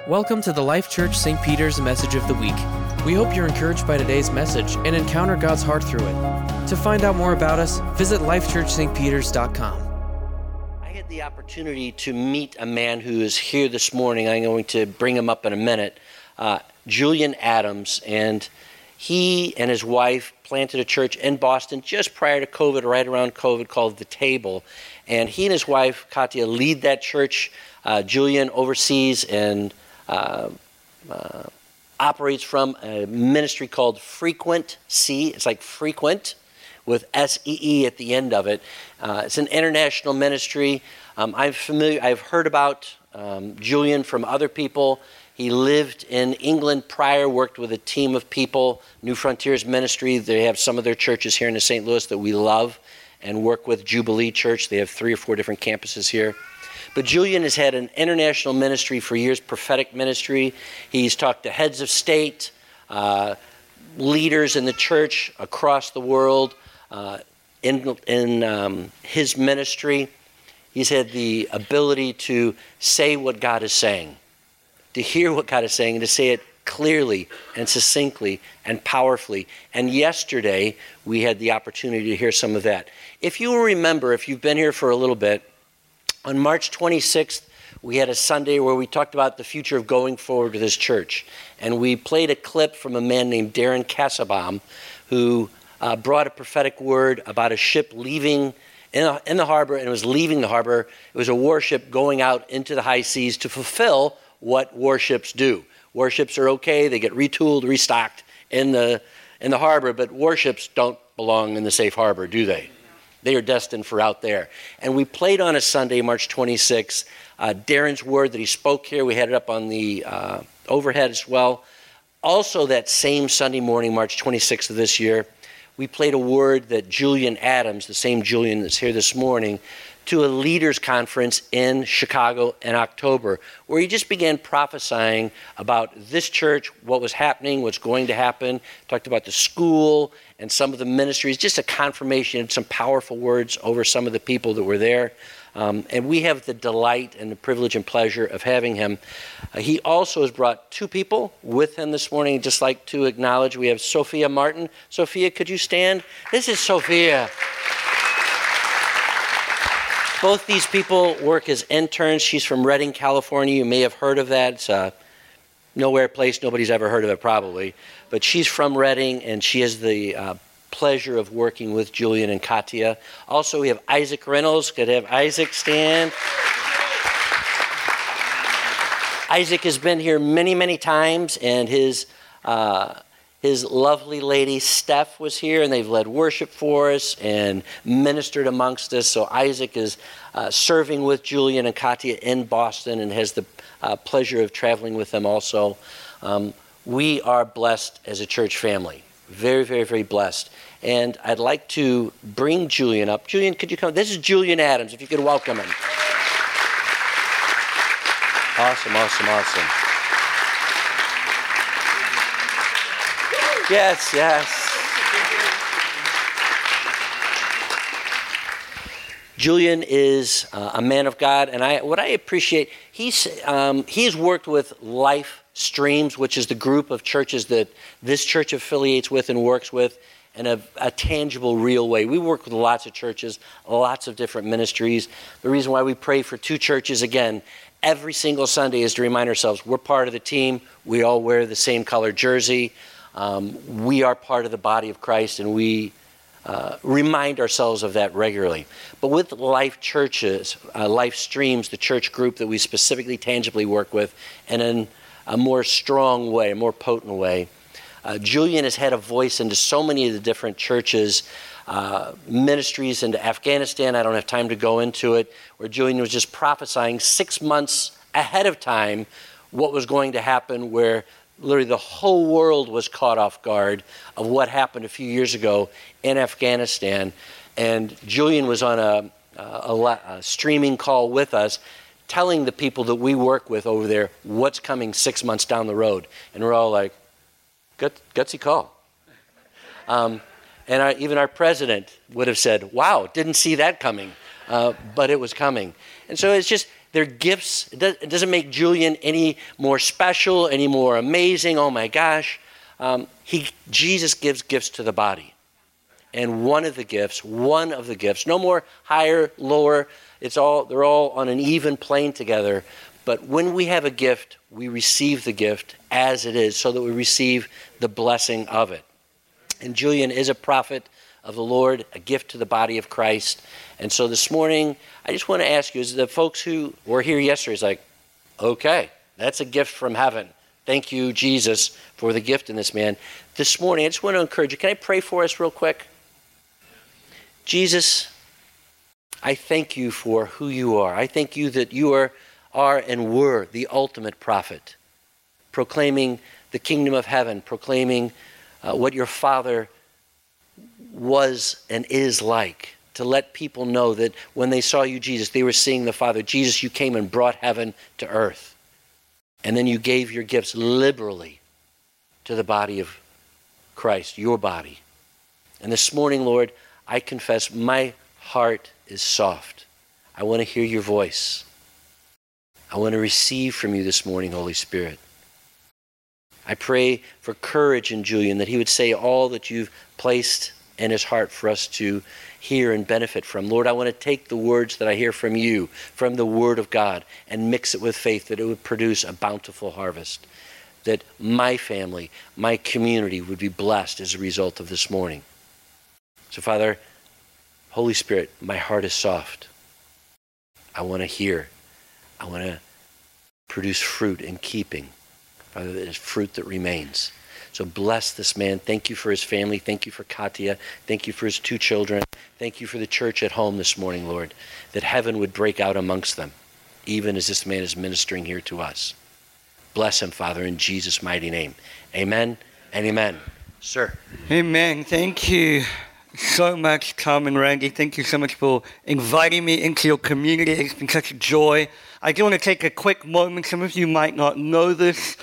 Welcome to the Life Church St. Peter's Message of the Week. We hope you're encouraged by today's message and encounter God's heart through it. To find out more about us, visit lifechurchstpeters.com. I had the opportunity to meet a man who is here this morning. I'm going to bring him up in a minute. Julian Adams, and he and his wife planted a church in Boston just prior to COVID, right around COVID, called The Table. And he and his wife, Katya, lead that church. Julian oversees and operates from a ministry called Frequent C. It's like frequent with S-E-E at the end of it. It's an international ministry. I'm familiar. I've heard about Julian from other people. He lived in England prior, worked with a team of people, New Frontiers Ministry. They have some of their churches here in the St. Louis that we love and work with, Jubilee Church. They have 3 or 4 different campuses here. But Julian has had an international ministry for years, prophetic ministry. He's talked to heads of state, leaders in the church across the world. In his ministry, he's had the ability to say what God is saying, to hear what God is saying, and to say it clearly and succinctly and powerfully. And yesterday, we had the opportunity to hear some of that. If you will remember, if you've been here for a little bit, on March 26th, we had a Sunday where we talked about the future of going forward with this church. And we played a clip from a man named Darren Kassabaum, who brought a prophetic word about a ship leaving in the harbor, and it was leaving the harbor. It was a warship going out into the high seas to fulfill what warships do. Warships are okay, they get retooled, restocked in the harbor, but warships don't belong in the safe harbor, do they? They are destined for out there. And we played on a Sunday, March 26th, Darren's word that he spoke here. We had it up on the overhead as well. Also that same Sunday morning, March 26th of this year, we played a word that Julian Adams, the same Julian that's here this morning, to a leaders conference in Chicago in October, where he just began prophesying about this church, what was happening, what's going to happen, talked about the school and some of the ministries, just a confirmation and some powerful words over some of the people that were there. And we have the delight and the privilege and pleasure of having him. He also has brought 2 people with him this morning. I'd just like to acknowledge we have Sophia Martin. Sophia, could you stand? This is Sophia. Both these people work as interns. She's from Redding, California. You may have heard of that. It's a nowhere place. Nobody's ever heard of it probably. But she's from Redding, and she has the pleasure of working with Julian and Katya. Also, we have Isaac Reynolds. Could have Isaac stand. Isaac has been here many, many times, and his lovely lady, Steph, was here, and they've led worship for us and ministered amongst us. So Isaac is serving with Julian and Katya in Boston and has the pleasure of traveling with them also. We are blessed as a church family. Very, very, very blessed. And I'd like to bring Julian up. Julian, could you come? This is Julian Adams, if you could welcome him. Awesome, awesome, awesome. Yes, yes. Julian is a man of God, and what I appreciate, he's worked with Life Streams, which is the group of churches that this church affiliates with and works with in a tangible, real way. We work with lots of churches, lots of different ministries. The reason why we pray for 2 churches, again, every single Sunday is to remind ourselves we're part of the team. We all wear the same color jersey. We are part of the body of Christ, and we remind ourselves of that regularly. But with Life Churches, Life Streams, the church group that we specifically tangibly work with, and in a more strong way, a more potent way, Julian has had a voice into so many of the different churches, ministries into Afghanistan. I don't have time to go into it, where Julian was just prophesying 6 months ahead of time what was going to happen, where literally the whole world was caught off guard of what happened a few years ago in Afghanistan. And Julian was on a streaming call with us, telling the people that we work with over there what's coming 6 months down the road. And we're all like, gutsy call. And even our president would have said, wow, didn't see that coming. But it was coming. And so it's just, They're gifts. It doesn't make Julian any more special, any more amazing. Oh my gosh. Jesus gives gifts to the body. And one of the gifts, no more higher, lower. They're all on an even plane together. But when we have a gift, we receive the gift as it is, so that we receive the blessing of it. And Julian is a prophet of the Lord, a gift to the body of Christ. And so this morning, I just want to ask you, as the folks who were here yesterday, is like, okay, that's a gift from heaven. Thank you, Jesus, for the gift in this man. This morning, I just want to encourage you. Can I pray for us real quick? Jesus, I thank you for who you are. I thank you that you are and were the ultimate prophet, proclaiming the kingdom of heaven, proclaiming what your Father was and is like, to let people know that when they saw you, Jesus, they were seeing the Father. Jesus, you came and brought heaven to earth. And then you gave your gifts liberally to the body of Christ, your body. And this morning, Lord, I confess my heart is soft. I want to hear your voice. I want to receive from you this morning, Holy Spirit. I pray for courage in Julian, that he would say all that you've placed in his heart for us to hear and benefit from. Lord, I want to take the words that I hear from you, from the Word of God, and mix it with faith, that it would produce a bountiful harvest, that my family, my community would be blessed as a result of this morning. So, Father, Holy Spirit, my heart is soft. I want to hear. I want to produce fruit in keeping. Father, that is fruit that remains. So bless this man. Thank you for his family. Thank you for Katya. Thank you for his 2 children. Thank you for the church at home this morning, Lord, that heaven would break out amongst them, even as this man is ministering here to us. Bless him, Father, in Jesus' mighty name. Amen and amen. Sir. Amen. Thank you so much, Tom and Randy. Thank you so much for inviting me into your community. It's been such a joy. I do want to take a quick moment. Some of you might not know this.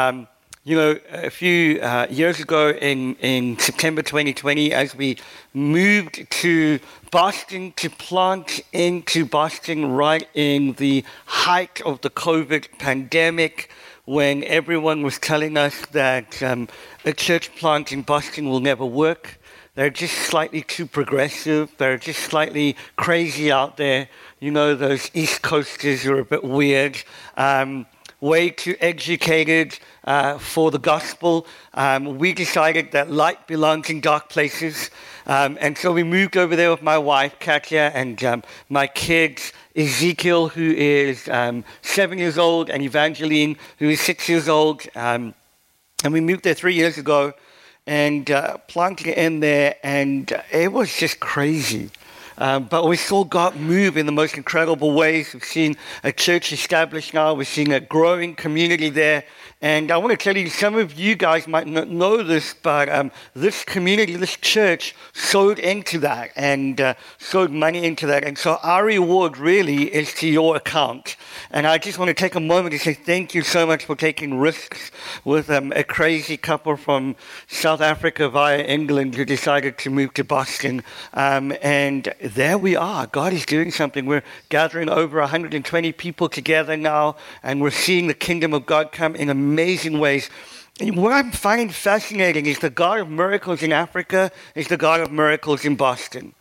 A few years ago in September 2020, as we moved to Boston, to plant into Boston right in the height of the COVID pandemic, when everyone was telling us that a church plant in Boston will never work. They're just slightly too progressive. They're just slightly crazy out there. You know, those East Coasters are a bit weird. Way too educated for the gospel. We decided that light belongs in dark places. And so we moved over there with my wife, Katya, and my kids, Ezekiel, who is 7 years old, and Evangeline, who is 6 years old. And we moved there 3 years ago and planted in there, and it was just crazy. But we saw God move in the most incredible ways. We've seen a church established now. We're seeing a growing community there. And I want to tell you, some of you guys might not know this, but this community, this church, sowed into that and sowed money into that. And so our reward really is to your account. And I just want to take a moment to say thank you so much for taking risks with a crazy couple from South Africa via England who decided to move to Boston. And there we are. God is doing something. We're gathering over 120 people together now, and we're seeing the kingdom of God come in amazing ways. And what I'm finding fascinating is the God of miracles in Africa is the God of miracles in Boston.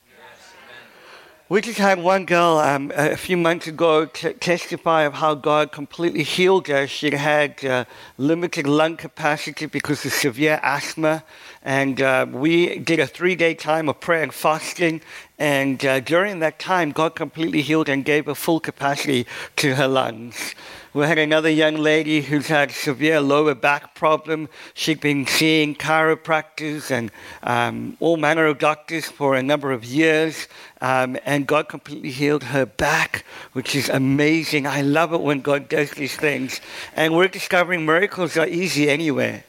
We just had one girl a few months ago testify of how God completely healed her. She had limited lung capacity because of severe asthma. And we did a 3-day time of prayer and fasting. And during that time, God completely healed and gave her full capacity to her lungs. We had another young lady who's had severe lower back problem. She'd been seeing chiropractors and all manner of doctors for a number of years. And God completely healed her back, which is amazing. I love it when God does these things. And we're discovering miracles are easy anywhere.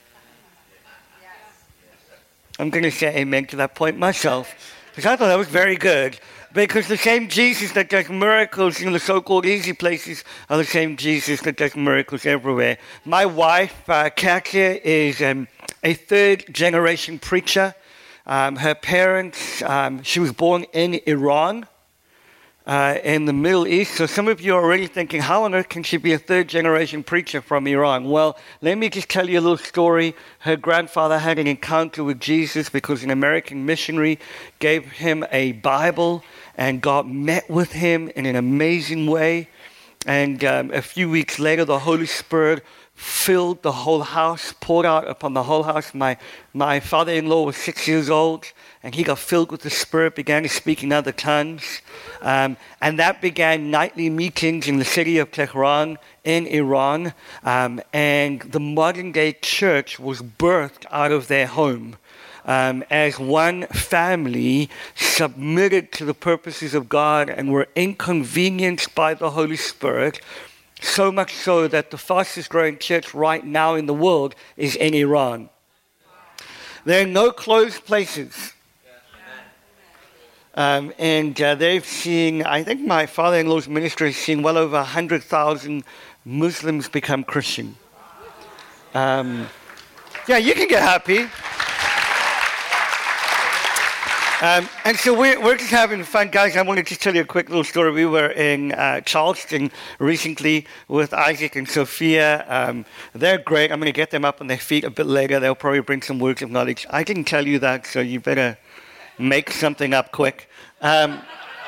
I'm going to say amen to that point myself, because I thought that was very good. Because the same Jesus that does miracles in the so-called easy places are the same Jesus that does miracles everywhere. My wife, Katya, is a third-generation preacher. Her parents, she was born in Iran. in the Middle East. So some of you are already thinking, how on earth can she be a third-generation preacher from Iran? Well, let me just tell you a little story. Her grandfather had an encounter with Jesus because an American missionary gave him a Bible, and God met with him in an amazing way. And a few weeks later, the Holy Spirit filled the whole house, poured out upon the whole house. My father-in-law was 6 years old, and he got filled with the Spirit, began to speak in other tongues. And that began nightly meetings in the city of Tehran in Iran. And the modern-day church was birthed out of their home. As one family submitted to the purposes of God and were inconvenienced by the Holy Spirit, so much so that the fastest growing church right now in the world is in Iran. There are no closed places. And they've seen, I think my father-in-law's ministry has seen well over 100,000 Muslims become Christian. Yeah, you can get happy. And so we're just having fun. Guys, I want to just tell you a quick little story. We were in Charleston recently with Isaac and Sophia. They're great. I'm going to get them up on their feet a bit later. They'll probably bring some words of knowledge. I didn't tell you that, so you better make something up quick. And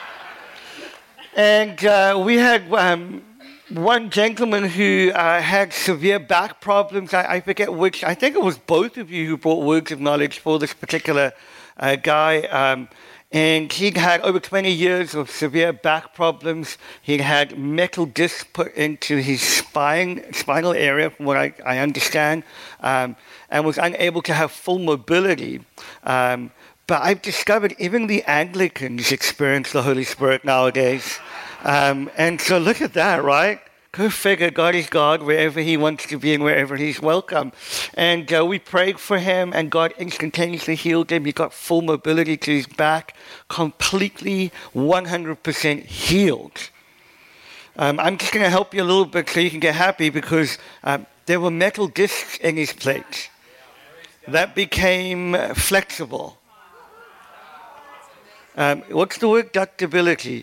we had one gentleman who had severe back problems. I forget which. I think it was both of you who brought words of knowledge for this particular guy, and he'd had over 20 years of severe back problems. He'd had metal discs put into his spinal area, from what I understand, and was unable to have full mobility. But I've discovered even the Anglicans experience the Holy Spirit nowadays. And so look at that, right? Go figure, God is God wherever he wants to be and wherever he's welcome. And we prayed for him, and God instantaneously healed him. He got full mobility to his back, completely 100% healed. I'm just going to help you a little bit so you can get happy, because there were metal discs in his plate that became flexible. What's the word? Ductibility.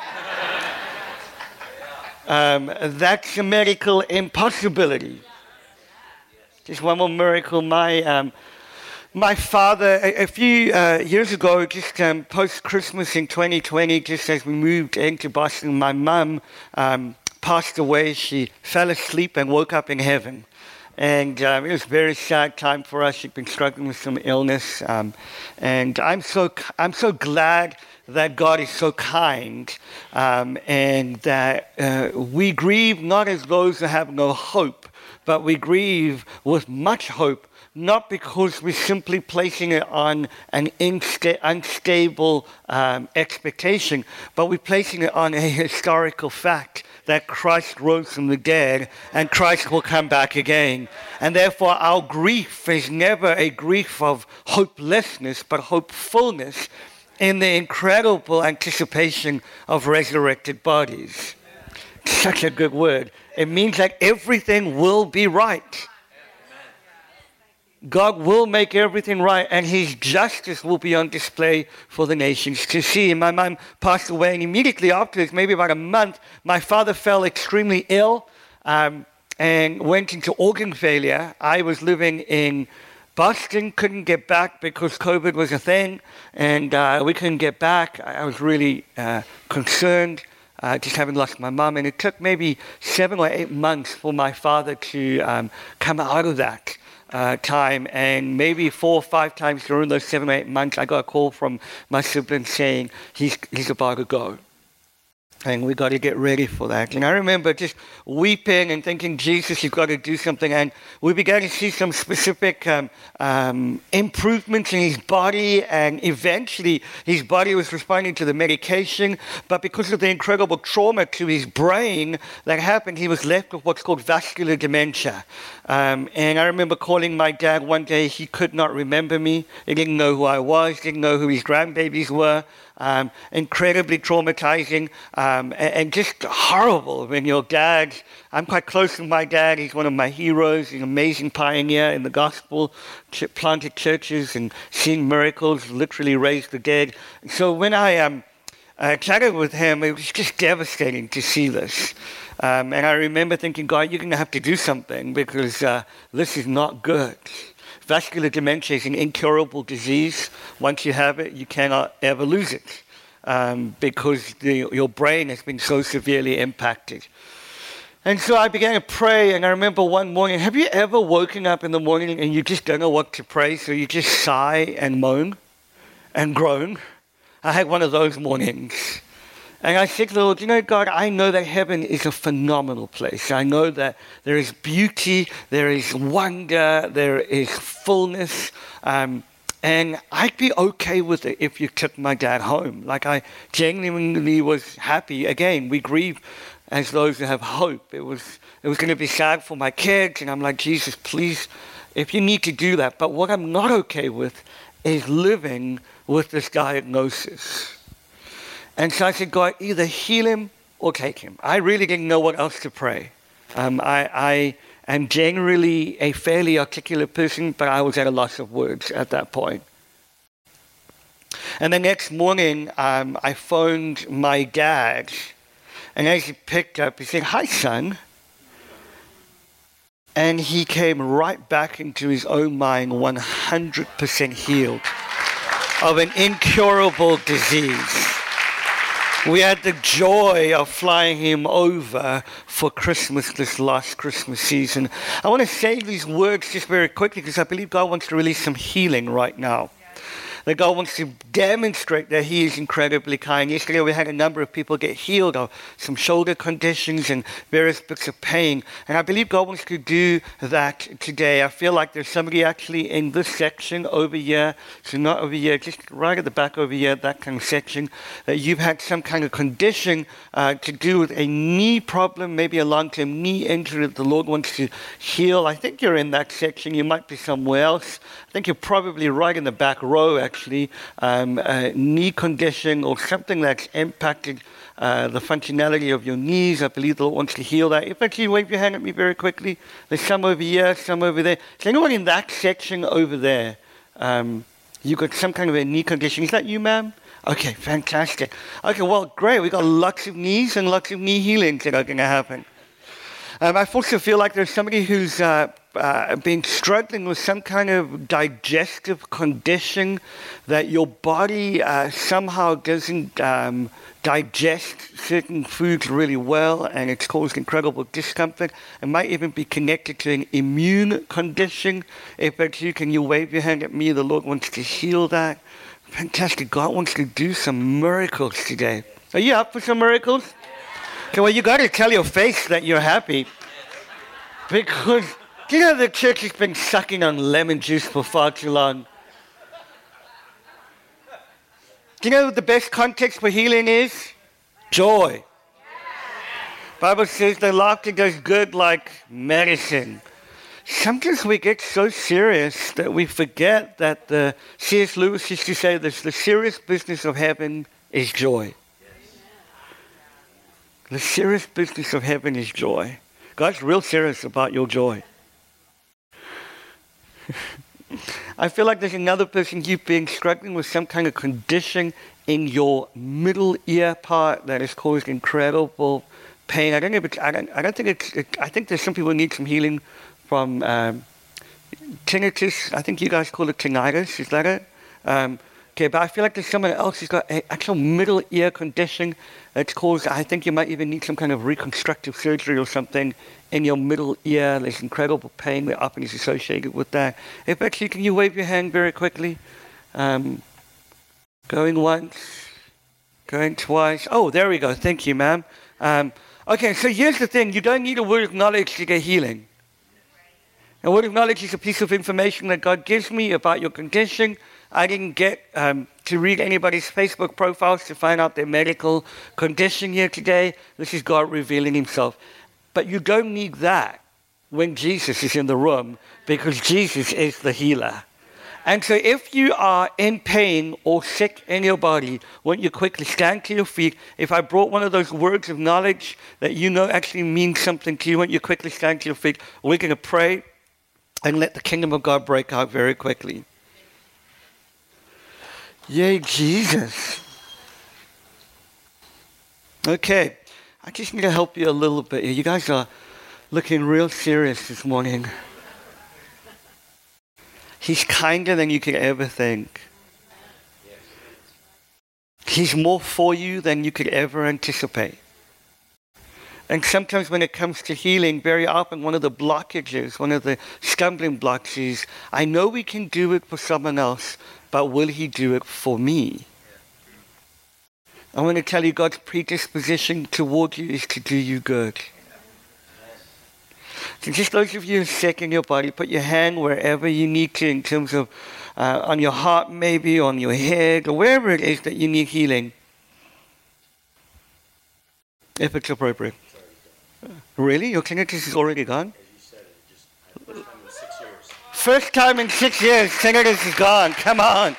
That's a medical impossibility. Just one more miracle. My father, a few years ago, just post-Christmas in 2020, just as we moved into Boston, my mum passed away. She fell asleep and woke up in heaven. And it was a very sad time for us. She'd been struggling with some illness. And I'm so glad that God is so kind, and that we grieve not as those who have no hope, but we grieve with much hope, not because we're simply placing it on an unstable expectation, but we're placing it on a historical fact that Christ rose from the dead and Christ will come back again. And therefore our grief is never a grief of hopelessness, but hopefulness in the incredible anticipation of resurrected bodies. Such a good word. It means that everything will be right. God will make everything right, and his justice will be on display for the nations to see. My mom passed away, and immediately afterwards, maybe about a month, my father fell extremely ill and went into organ failure. I was living in Boston, couldn't get back because COVID was a thing, and we couldn't get back. I was really concerned, just having lost my mom, and it took maybe 7 or 8 months for my father to come out of that time, and maybe 4 or 5 times during those 7 or 8 months, I got a call from my siblings saying he's about to go. And we got to get ready for that. And I remember just weeping and thinking, Jesus, you've got to do something. And we began to see some specific improvements in his body. And eventually, his body was responding to the medication. But because of the incredible trauma to his brain that happened, he was left with what's called vascular dementia. And I remember calling my dad one day. He could not remember me. He didn't know who I was, didn't know who his grandbabies were. Incredibly traumatizing and just horrible when your dad, I'm quite close to my dad, he's one of my heroes, he's an amazing pioneer in the gospel, planted churches and seen miracles, literally raised the dead. So when I chatted with him, it was just devastating to see this. And I remember thinking, God, you're going to have to do something because this is not good. Vascular dementia is an incurable disease. Once you have it, you cannot ever lose it because your brain has been so severely impacted. And so I began to pray, and I remember one morning, have you ever woken up in the morning and you just don't know what to pray, so you just sigh and moan and groan? I had one of those mornings. And I said, Lord, you know, God, I know that heaven is a phenomenal place. I know that there is beauty, there is wonder, there is fullness. And I'd be okay with it if you took my dad home. Like, I genuinely was happy. Again, we grieve as those who have hope. It was going to be sad for my kids. And I'm like, Jesus, please, if you need to do that. But what I'm not okay with is living with this diagnosis. And so I said, God, either heal him or take him. I really didn't know what else to pray. I am generally a fairly articulate person, but I was at a loss of words at that point. And the next morning, I phoned my dad. And as he picked up, he said, hi, son. And he came right back into his own mind, 100% healed of an incurable disease. We had the joy of flying him over for Christmas this last Christmas season. I want to say these words just very quickly because I believe God wants to release some healing right now. That God wants to demonstrate that he is incredibly kind. Yesterday we had a number of people get healed of some shoulder conditions and various bits of pain. And I believe God wants to do that today. I feel like there's somebody actually in this section over here, so not over here, just right at the back over here, that kind of section, that you've had some kind of condition to do with a knee problem, maybe a long-term knee injury that the Lord wants to heal. I think you're in that section. You might be somewhere else. I think you're probably right in the back row, actually, a knee condition or something that's impacted the functionality of your knees. I believe the Lord wants to heal that. If actually wave your hand at me very quickly. There's some over here, some over there. Is anyone in that section over there? You got some kind of a knee condition. Is that you, ma'am? Okay, fantastic. Okay, well, great. We got lots of knees and lots of knee healings that are going to happen. I also feel like there's somebody who's been struggling with some kind of digestive condition that your body somehow doesn't digest certain foods really well, and it's caused incredible discomfort. It might even be connected to an immune condition. If that's you, can you wave your hand at me? The Lord wants to heal that. Fantastic. God wants to do some miracles today. Are you up for some miracles? Okay, well, you got to tell your face that you're happy. Because, you know, the church has been sucking on lemon juice for far too long. Do you know what the best context for healing is? Joy. Bible says that laughter does good like medicine. Sometimes we get so serious that we forget that the C.S. Lewis used to say this, the serious business of heaven is joy. The serious business of heaven is joy. God's real serious about your joy. I feel like there's another person you've been struggling with some kind of condition in your middle ear part that has caused incredible pain. I don't know if it's, I think there's some people who need some healing from tinnitus. I think you guys call it tinnitus. Is that it? Okay, but I feel like there's someone else who's got an actual middle ear condition that's caused, I think you might even need some kind of reconstructive surgery or something in your middle ear. There's incredible pain that often is associated with that. If actually, can you wave your hand very quickly? Going once, going twice. Oh, there we go. Thank you, ma'am. Okay, so here's the thing. You don't need a word of knowledge to get healing. A word of knowledge is a piece of information that God gives me about your condition. I didn't get to read anybody's Facebook profiles to find out their medical condition here today. This is God revealing himself. But you don't need that when Jesus is in the room, because Jesus is the healer. And so if you are in pain or sick in your body, won't you quickly stand to your feet? If I brought one of those words of knowledge that you know actually means something to you, won't you quickly stand to your feet? We're going to pray and let the kingdom of God break out very quickly. Yay, Jesus. Okay, I just need to help you a little bit here. You guys are looking real serious this morning. He's kinder than you could ever think. He's more for you than you could ever anticipate. And sometimes when it comes to healing, very often one of the blockages, one of the stumbling blocks is, I know we can do it for someone else, but will he do it for me? I want to tell you, God's predisposition toward you is to do you good. So just those of you who are sick in your body, put your hand wherever you need to in terms of on your heart maybe, on your head, or wherever it is that you need healing. If it's appropriate. Really? Your tinnitus is already gone? First time in 6 years, tinnitus is gone. Come on.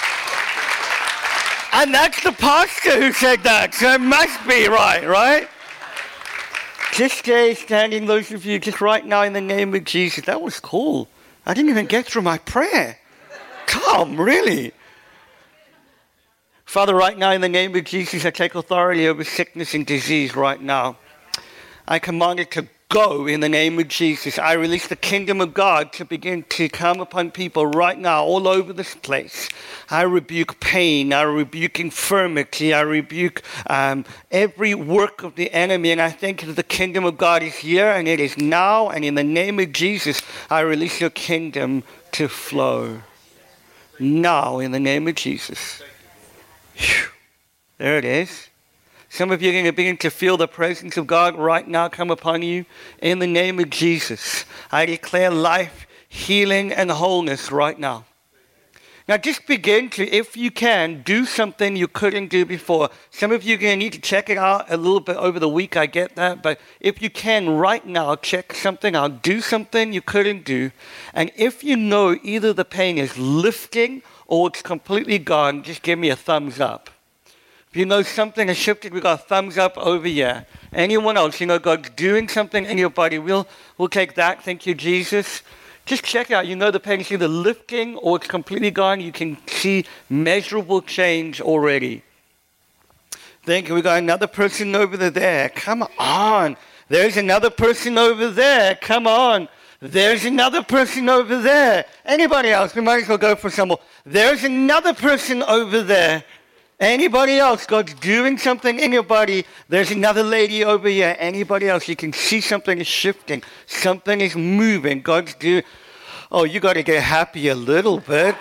And that's the pastor who said that, so it must be right? Just stay standing, those of you, just right now in the name of Jesus. That was cool. I didn't even get through my prayer. Come, really? Father, right now in the name of Jesus, I take authority over sickness and disease right now. I command it to go in the name of Jesus. I release the kingdom of God to begin to come upon people right now all over this place. I rebuke pain. I rebuke infirmity. I rebuke every work of the enemy. And I thank you that the kingdom of God is here and it is now. And in the name of Jesus, I release your kingdom to flow. Now, in the name of Jesus. Whew. There it is. Some of you are going to begin to feel the presence of God right now come upon you. In the name of Jesus, I declare life, healing, and wholeness right now. Now just begin to, if you can, do something you couldn't do before. Some of you are going to need to check it out a little bit over the week, I get that. But if you can right now, check something out. Do something you couldn't do. And if you know either the pain is lifting or it's completely gone, just give me a thumbs up. If you know something has shifted, we got a thumbs up over here. Anyone else, you know God's doing something in your body, we'll take that. Thank you, Jesus. Just check it out. You know the pain is either lifting or it's completely gone. You can see measurable change already. Thank you. We got another person over there. Come on. There's another person over there. Come on. There's another person over there. Anybody else? We might as well go for some more. There's another person over there. Anybody else? God's doing something in your body. There's another lady over here. Anybody else? You can see something is shifting. Something is moving. God's doing. Oh, you got to get happy a little bit.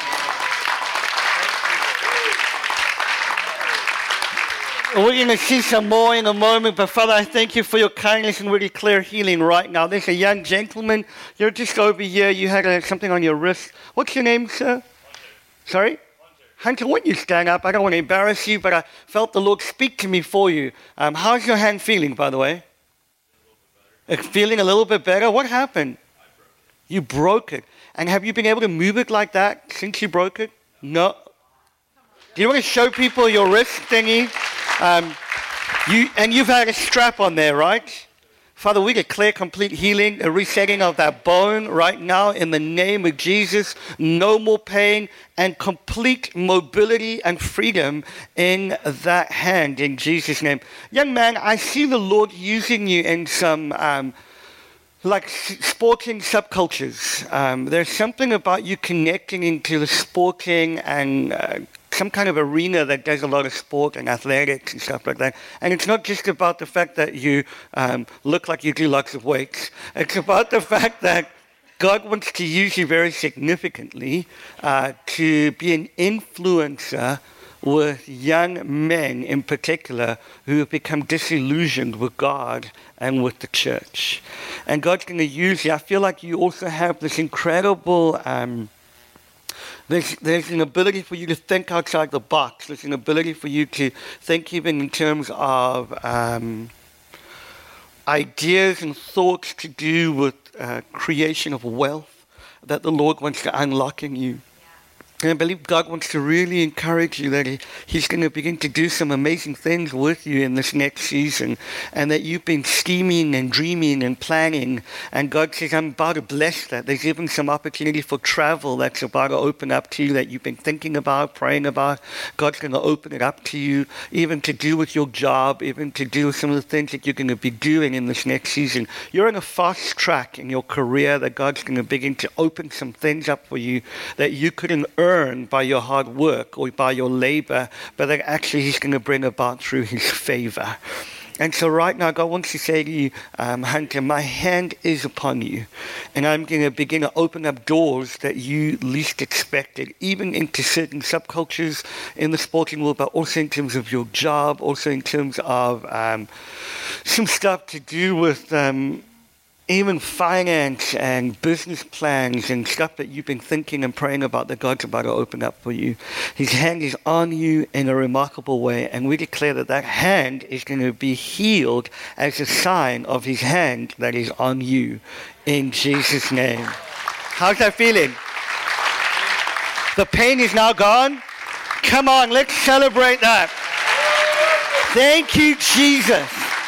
We're going to see some more in a moment, but Father, I thank you for your kindness and we declare healing right now. There's a young gentleman. You're just over here. You had something on your wrist. What's your name, sir? Sorry? Hunter, when you stand up, I don't want to embarrass you, but I felt the Lord speak to me for you. How's your hand feeling, by the way? Feeling a little bit better? What happened? You broke it. And have you been able to move it like that since you broke it? No. Do you want to show people your wrist thingy? You've had a strap on there, right? Father, we declare complete healing, a resetting of that bone right now in the name of Jesus. No more pain and complete mobility and freedom in that hand in Jesus' name. Young man, I see the Lord using you in some sporting subcultures. There's something about you connecting into the sporting and some kind of arena that does a lot of sport and athletics and stuff like that. And it's not just about the fact that you look like you do lots of weights. It's about the fact that God wants to use you very significantly to be an influencer with young men in particular who have become disillusioned with God and with the church. And God's going to use you. I feel like you also have this incredible... There's an ability for you to think outside the box. There's an ability for you to think even in terms of ideas and thoughts to do with creation of wealth that the Lord wants to unlock in you. And I believe God wants to really encourage you that He's going to begin to do some amazing things with you in this next season. And that you've been scheming and dreaming and planning. And God says, I'm about to bless that. There's even some opportunity for travel that's about to open up to you that you've been thinking about, praying about. God's going to open it up to you, even to do with your job, even to do with some of the things that you're going to be doing in this next season. You're in a fast track in your career that God's going to begin to open some things up for you that you couldn't earn by your hard work or by your labor, but that actually He's going to bring about through His favor. And so right now, God wants to say to you, Hunter, my hand is upon you, and I'm going to begin to open up doors that you least expected, even into certain subcultures in the sporting world, but also in terms of your job, also in terms of some stuff to do with even finance and business plans and stuff that you've been thinking and praying about that God's about to open up for you. His hand is on you in a remarkable way, and we declare that that hand is going to be healed as a sign of His hand that is on you in Jesus' name. How's that feeling? The pain is now gone? Come on, let's celebrate that. Thank you, Jesus.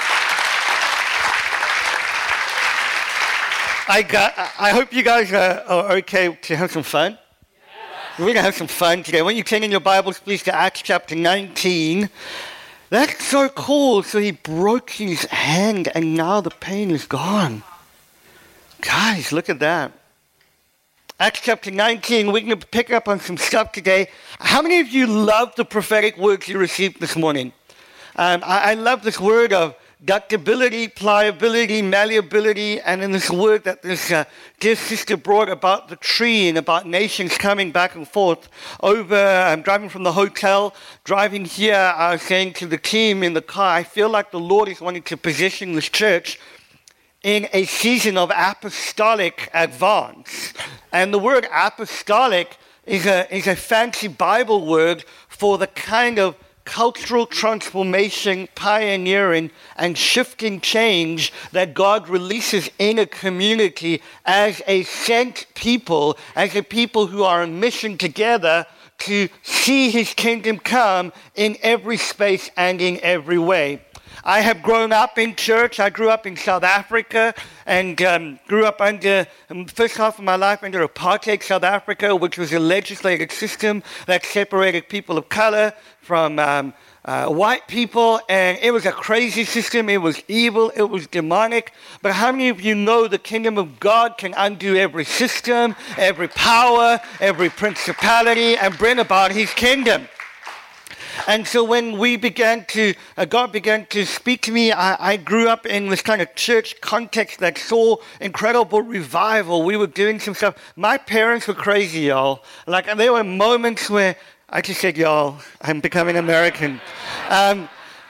I hope you guys are okay to have some fun. We're going to have some fun today. When you turn in your Bibles, please, to Acts chapter 19. That's so cool. So He broke his hand and now the pain is gone. Guys, look at that. Acts chapter 19, we're going to pick up on some stuff today. How many of you love the prophetic words you received this morning? I love this word of ductibility, pliability, malleability, and in this word that this dear sister brought about the tree and about nations coming back and forth over. I'm driving from the hotel, driving here, I was saying to the team in the car, I feel like the Lord is wanting to position this church in a season of apostolic advance. And the word apostolic is a fancy Bible word for the kind of cultural transformation, pioneering, and shifting change that God releases in a community as a sent people, as a people who are on mission together to see His kingdom come in every space and in every way. I have grown up in church. I grew up in South Africa and grew up under, first half of my life under apartheid South Africa, which was a legislated system that separated people of color from white people. And it was a crazy system. It was evil. It was demonic. But how many of you know the kingdom of God can undo every system, every power, every principality, and bring about His kingdom? And so when we God began to speak to me, I grew up in this kind of church context that saw incredible revival. We were doing some stuff. My parents were crazy, y'all. Like, there were moments where I just said, y'all, I'm becoming American. I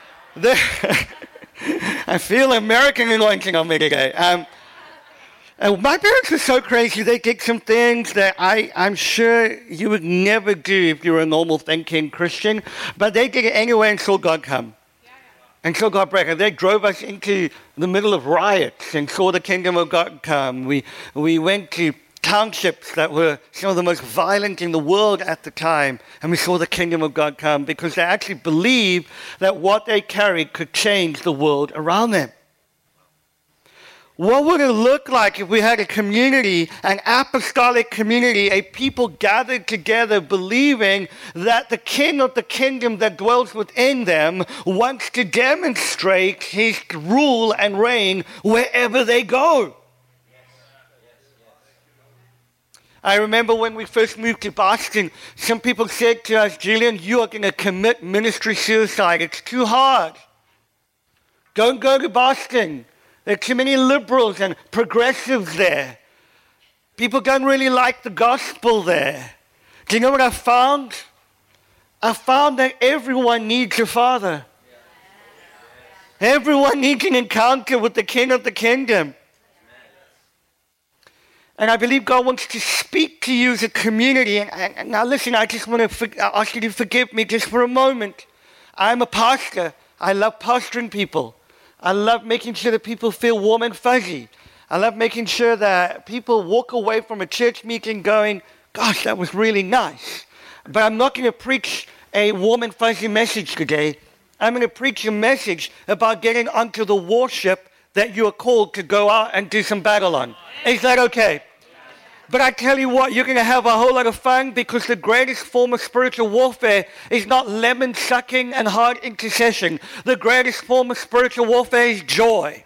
feel American anointing on me today. My parents were so crazy, they did some things that I'm sure you would never do if you were a normal thinking Christian, but they did it anyway and saw God come. And saw God break. And they drove us into the middle of riots and saw the kingdom of God come. We went to townships that were some of the most violent in the world at the time, and we saw the kingdom of God come because they actually believed that what they carried could change the world around them. What would it look like if we had a community, an apostolic community, a people gathered together believing that the King of the kingdom that dwells within them wants to demonstrate His rule and reign wherever they go? I remember when we first moved to Boston, some people said to us, Julian, you are going to commit ministry suicide. It's too hard. Don't go to Boston. There are too many liberals and progressives there. People don't really like the gospel there. Do you know what I found? I found that everyone needs a father. Everyone needs an encounter with the King of the kingdom. And I believe God wants to speak to you as a community. And now listen, I just want to ask you to forgive me just for a moment. I'm a pastor. I love pastoring people. I love making sure that people feel warm and fuzzy. I love making sure that people walk away from a church meeting going, gosh, that was really nice. But I'm not going to preach a warm and fuzzy message today. I'm going to preach a message about getting onto the warship that you are called to go out and do some battle on. Is that okay? But I tell you what, you're going to have a whole lot of fun, because the greatest form of spiritual warfare is not lemon sucking and hard intercession. The greatest form of spiritual warfare is joy.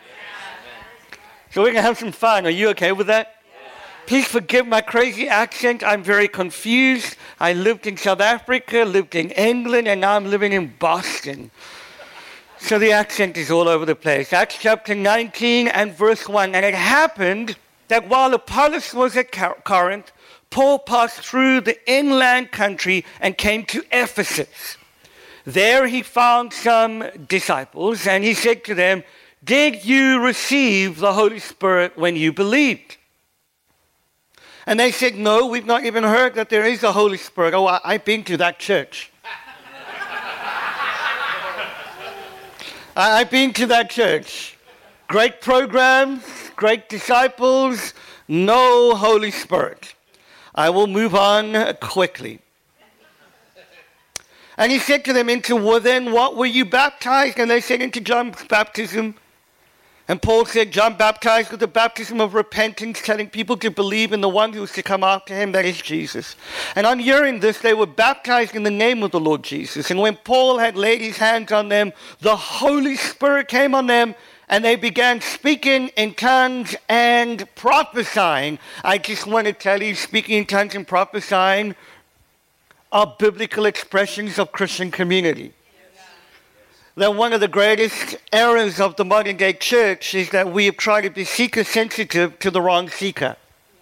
So we're going to have some fun. Are you okay with that? Please forgive my crazy accent. I'm very confused. I lived in South Africa, lived in England, and now I'm living in Boston. So the accent is all over the place. Acts chapter 19 and verse 1. And it happened that while Apollos was at Corinth, Paul passed through the inland country and came to Ephesus. There he found some disciples, and he said to them, "Did you receive the Holy Spirit when you believed?" And they said, "No, we've not even heard that there is a Holy Spirit." Oh, I've been to that church. I've been to that church. Great programs, great disciples, no Holy Spirit. I will move on quickly. And he said to them, then what were you baptized? And they said, into John's baptism. And Paul said, John baptized with the baptism of repentance, telling people to believe in the one who is to come after him, that is Jesus. And on hearing this, they were baptized in the name of the Lord Jesus. And when Paul had laid his hands on them, the Holy Spirit came on them, and they began speaking in tongues and prophesying. I just want to tell you, speaking in tongues and prophesying are biblical expressions of Christian community. That one of the greatest errors of the modern day church is that we have tried to be seeker sensitive to the wrong seeker.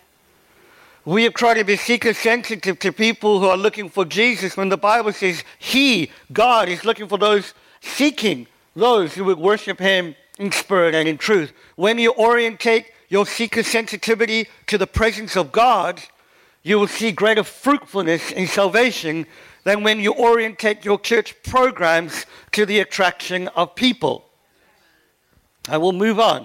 We have tried to be seeker sensitive to people who are looking for Jesus, when the Bible says He, God, is looking for those seeking, those who would worship Him in spirit and in truth. When you orientate your seeker sensitivity to the presence of God, you will see greater fruitfulness in salvation than when you orientate your church programs to the attraction of people. I will move on.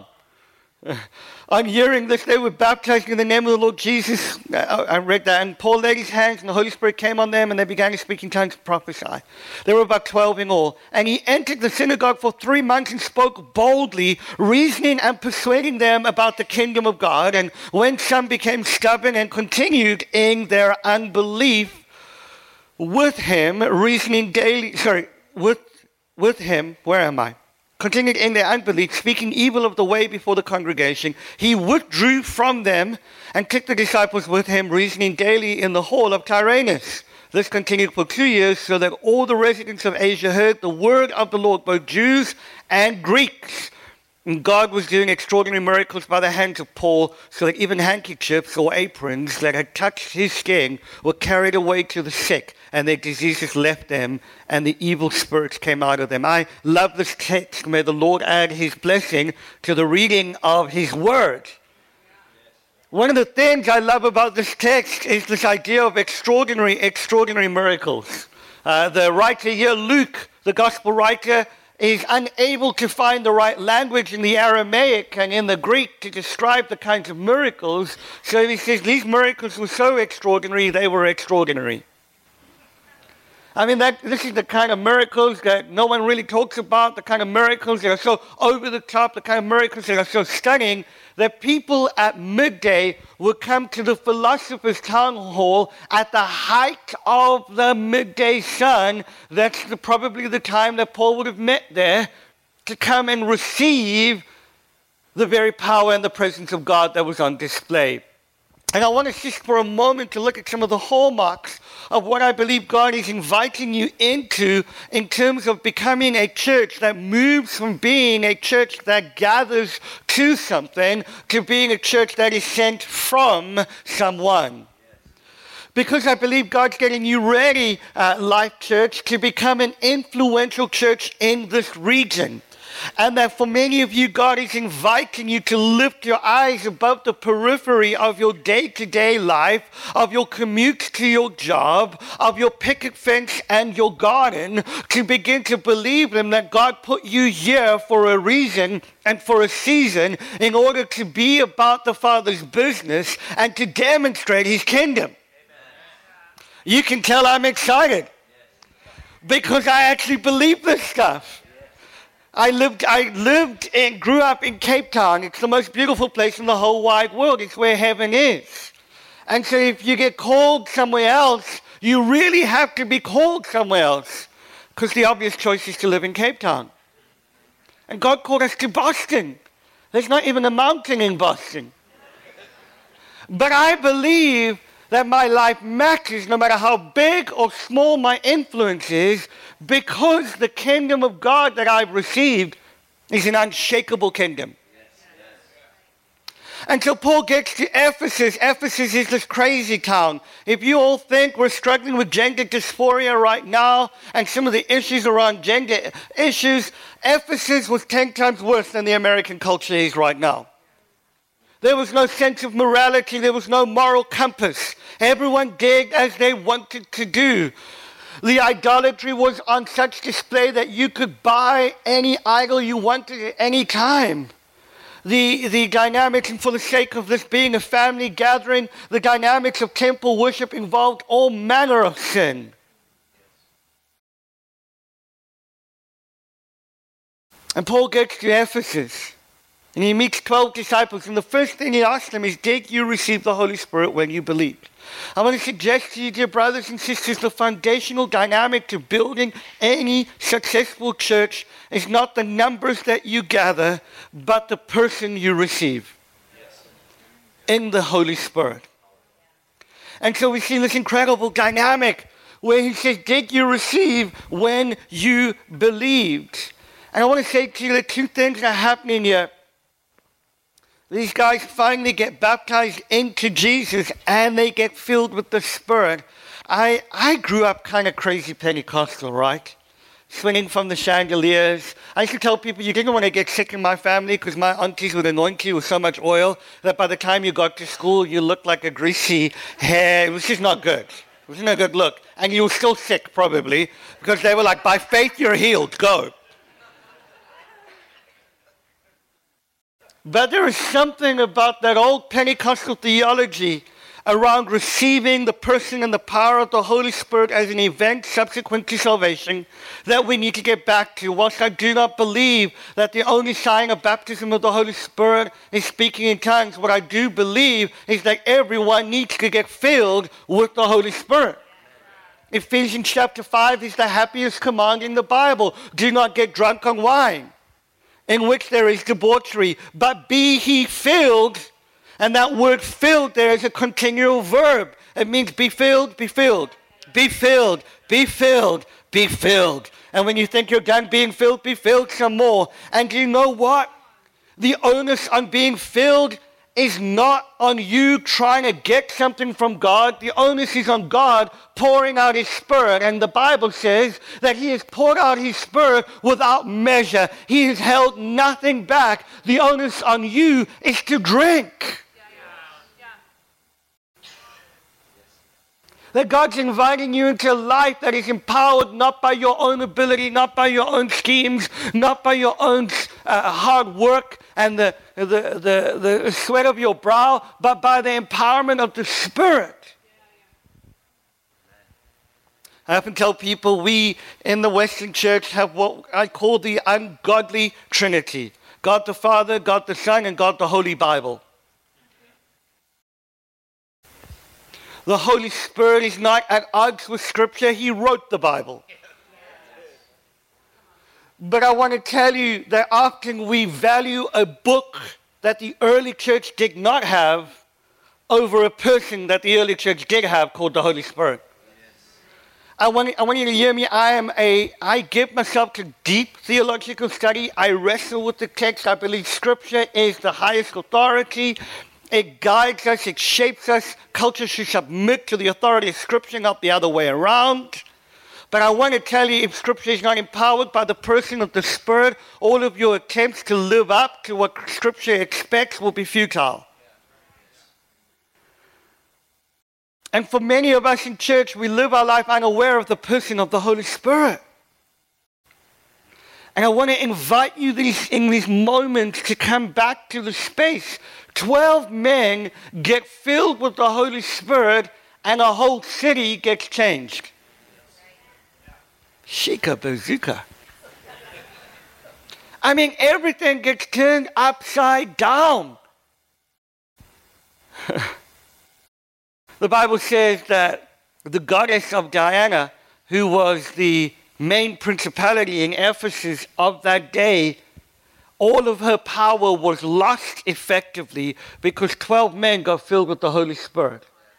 On hearing this, they were baptized in the name of the Lord Jesus. I read that. And Paul laid his hands, and the Holy Spirit came on them, and they began to speak in tongues and prophesy. There were about 12 in all. And he entered the synagogue for 3 months and spoke boldly, reasoning and persuading them about the kingdom of God. And when some became stubborn and continued in their unbelief, with him, reasoning daily, with him, where am I? Continued in their unbelief, speaking evil of the way before the congregation, he withdrew from them and took the disciples with him, reasoning daily in the hall of Tyrannus. This continued for 2 years, so that all the residents of Asia heard the word of the Lord, both Jews and Greeks. And God was doing extraordinary miracles by the hands of Paul, so that even handkerchiefs or aprons that had touched his skin were carried away to the sick, and their diseases left them, and the evil spirits came out of them. I love this text. May the Lord add his blessing to the reading of his word. One of the things I love about this text is this idea of extraordinary miracles. The writer here, Luke, the gospel writer, is unable to find the right language in the Aramaic and in the Greek to describe the kinds of miracles. So he says these miracles were so extraordinary, they were extraordinary. I mean, this is the kind of miracles that no one really talks about, the kind of miracles that are so over the top, the kind of miracles that are so stunning, that people at midday would come to the philosopher's town hall at the height of the midday sun. That's probably the time that Paul would have met there, to come and receive the very power and the presence of God that was on display. And I want us just for a moment to look at some of the hallmarks of what I believe God is inviting you into in terms of becoming a church that moves from being a church that gathers to something to being a church that is sent from someone. Because I believe God's getting you ready, Life Church, to become an influential church in this region. And that for many of you, God is inviting you to lift your eyes above the periphery of your day-to-day life, of your commute to your job, of your picket fence and your garden, to begin to believe them that God put you here for a reason and for a season in order to be about the Father's business and to demonstrate His kingdom. You can tell I'm excited because I actually believe this stuff. I lived and grew up in Cape Town. It's the most beautiful place in the whole wide world. It's where heaven is. And so if you get called somewhere else, you really have to be called somewhere else, because the obvious choice is to live in Cape Town. And God called us to Boston. There's not even a mountain in Boston. But I believe that my life matters no matter how big or small my influence is, because the kingdom of God that I've received is an unshakable kingdom. And so Paul gets to Ephesus. Ephesus is this crazy town. If you all think we're struggling with gender dysphoria right now and some of the issues around gender issues, Ephesus was 10 times worse than the American culture is right now. There was no sense of morality. There was no moral compass. Everyone did as they wanted to do. The idolatry was on such display that you could buy any idol you wanted at any time. The dynamics, and for the sake of this being a family gathering, the dynamics of temple worship involved all manner of sin. And Paul gets to Ephesus, and he meets 12 disciples, and the first thing he asks them is, did you receive the Holy Spirit when you believed? I want to suggest to you, dear brothers and sisters, the foundational dynamic to building any successful church is not the numbers that you gather, but the person you receive in the Holy Spirit. And so we see this incredible dynamic where he says, did you receive when you believed? And I want to say to you that two things are happening here. These guys finally get baptized into Jesus and they get filled with the Spirit. I grew up kind of crazy Pentecostal, right? Swinging from the chandeliers. I used to tell people you didn't want to get sick in my family because my aunties would anoint you with so much oil that by the time you got to school you looked like a greasy hair. It was just not good. It wasn't a good look. And you were still sick probably because they were like, by faith you're healed, go. But there is something about that old Pentecostal theology around receiving the person and the power of the Holy Spirit as an event subsequent to salvation that we need to get back to. Whilst I do not believe that the only sign of baptism of the Holy Spirit is speaking in tongues, what I do believe is that everyone needs to get filled with the Holy Spirit. Ephesians chapter 5 is the happiest command in the Bible. Do not get drunk on wine, in which there is debauchery, but be ye filled. And that word filled there is a continual verb. It means be filled, be filled, be filled, be filled, be filled. And when you think you're done being filled, be filled some more. And do you know what? The onus on being filled is not on you trying to get something from God. The onus is on God pouring out His Spirit. And the Bible says that He has poured out His Spirit without measure. He has held nothing back. The onus on you is to drink. That God's inviting you into a life that is empowered not by your own ability, not by your own schemes, not by your own hard work and the sweat of your brow, but by the empowerment of the Spirit. I often tell people we in the Western Church have what I call the ungodly Trinity. God the Father, God the Son, and God the Holy Bible. The Holy Spirit is not at odds with Scripture. He wrote the Bible. But I want to tell you that often we value a book that the early church did not have over a person that the early church did have called the Holy Spirit. I want you to hear me. I give myself to deep theological study. I wrestle with the text. I believe Scripture is the highest authority. It guides us, it shapes us. Culture should submit to the authority of Scripture, not the other way around. But I want to tell you, if Scripture is not empowered by the person of the Spirit, all of your attempts to live up to what Scripture expects will be futile. And for many of us in church, we live our life unaware of the person of the Holy Spirit. And I want to invite you in these moments to come back to the space. 12 men get filled with the Holy Spirit and a whole city gets changed. Shika bazooka. I mean, everything gets turned upside down. The Bible says that the goddess of Diana, who was the main principality in Ephesus of that day, all of her power was lost effectively because 12 men got filled with the Holy Spirit.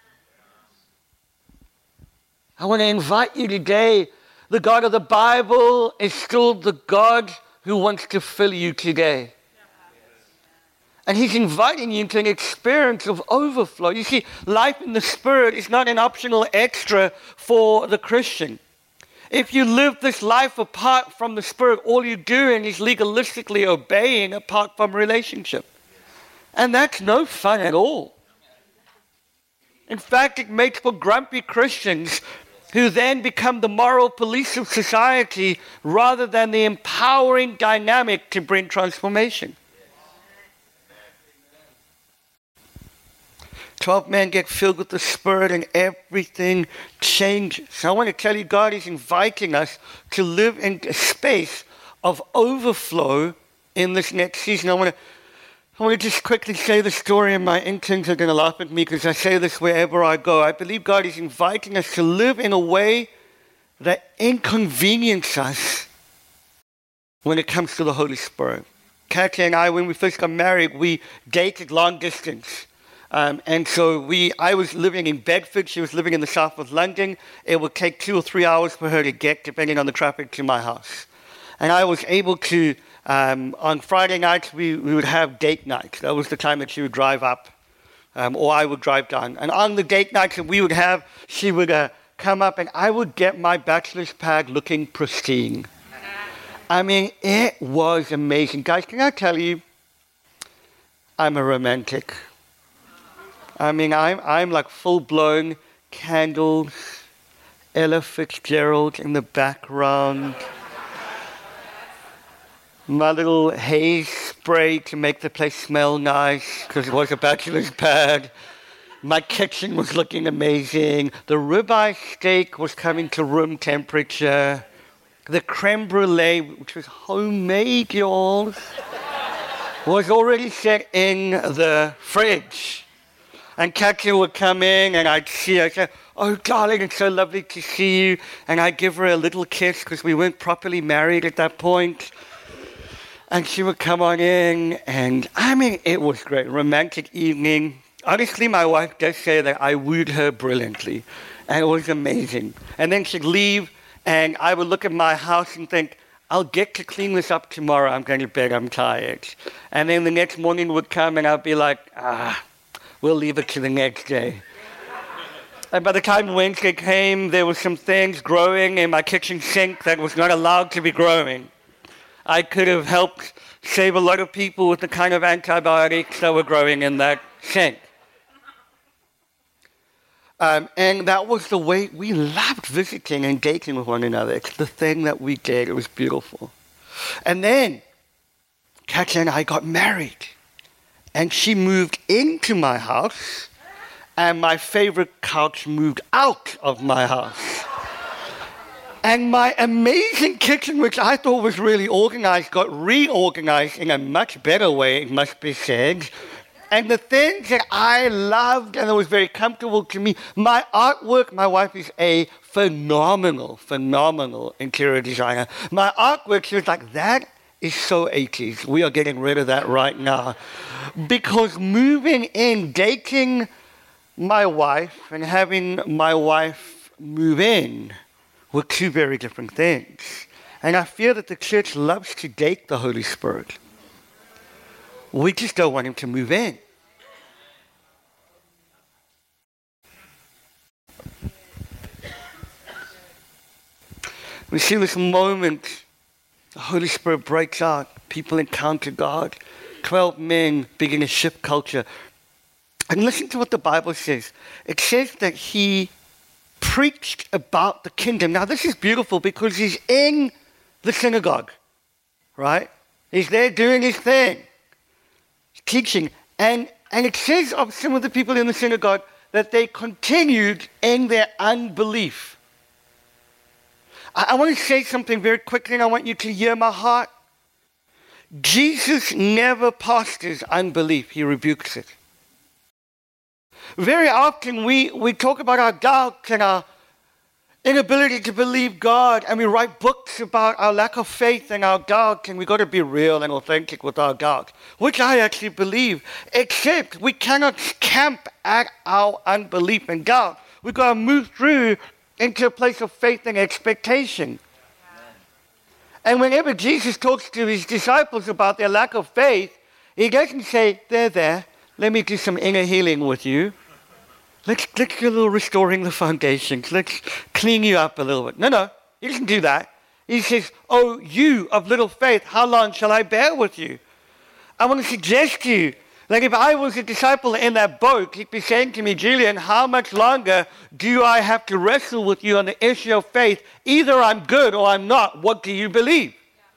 I want to invite you today. The God of the Bible is still the God who wants to fill you today. And he's inviting you to an experience of overflow. You see, life in the Spirit is not an optional extra for the Christian. If you live this life apart from the Spirit, all you're doing is legalistically obeying apart from relationship. And that's no fun at all. In fact, it makes for grumpy Christians who then become the moral police of society rather than the empowering dynamic to bring transformation. 12 men get filled with the Spirit and everything changes. I want to tell you, God is inviting us to live in a space of overflow in this next season. I want to just quickly say the story, and my interns are going to laugh at me because I say this wherever I go. I believe God is inviting us to live in a way that inconveniences us when it comes to the Holy Spirit. Katya and I, when we first got married, we dated long distance. And so I was living in Bedford, she was living in the south of London. It would take 2 or 3 hours for her to get, depending on the traffic, to my house. And I was able to, on Friday nights, we would have date nights. That was the time that she would drive up, or I would drive down. And on the date nights that we would have, she would come up and I would get my bachelor's pad looking pristine. I mean, it was amazing. Guys, can I tell you, I'm a romantic. I mean, I'm like full-blown candles, Ella Fitzgerald in the background, my little haze spray to make the place smell nice because it was a bachelor's pad. My kitchen was looking amazing. The ribeye steak was coming to room temperature. The creme brulee, which was homemade, y'all, was already set in the fridge. And Katya would come in and I'd see her say, "Oh, darling, it's so lovely to see you." And I'd give her a little kiss because we weren't properly married at that point. And she would come on in and, I mean, it was great. Romantic evening. Honestly, my wife does say that I wooed her brilliantly. And it was amazing. And then she'd leave and I would look at my house and think, I'll get to clean this up tomorrow. I'm going to bed. I'm tired. And then the next morning would come and I'd be like, we'll leave it to the next day. And by the time Wednesday came, there were some things growing in my kitchen sink that was not allowed to be growing. I could have helped save a lot of people with the kind of antibiotics that were growing in that sink. And that was the way we loved visiting and dating with one another. It's the thing that we did. It was beautiful. And then Katya and I got married. And she moved into my house, and my favorite couch moved out of my house. And my amazing kitchen, which I thought was really organized, got reorganized in a much better way, it must be said. And the things that I loved and that was very comfortable to me, my artwork, my wife is a phenomenal interior designer. My artwork, she was like, that is so 80s. We are getting rid of that right now. Because moving in, dating my wife and having my wife move in were two very different things. And I feel that the church loves to date the Holy Spirit. We just don't want him to move in. We see this moment. The Holy Spirit breaks out. People encounter God. 12 men begin a shift culture. And listen to what the Bible says. It says that he preached about the kingdom. Now, this is beautiful because he's in the synagogue, right? He's there doing his thing, teaching. And it says of some of the people in the synagogue that they continued in their unbelief. I want to say something very quickly, and I want you to hear my heart. Jesus never pastors unbelief. He rebukes it. Very often we talk about our doubts and our inability to believe God, and we write books about our lack of faith and our doubts, and we've got to be real and authentic with our doubts, which I actually believe, except we cannot camp at our unbelief and doubt. We've got to move through into a place of faith and expectation. And whenever Jesus talks to his disciples about their lack of faith, he doesn't say, there, let me do some inner healing with you. Let's do a little restoring the foundations. Let's clean you up a little bit. No, he doesn't do that. He says, oh, you of little faith, how long shall I bear with you? I want to suggest to you that if I was a disciple in that boat, he'd be saying to me, Julian, how much longer do I have to wrestle with you on the issue of faith? Either I'm good or I'm not. What do you believe?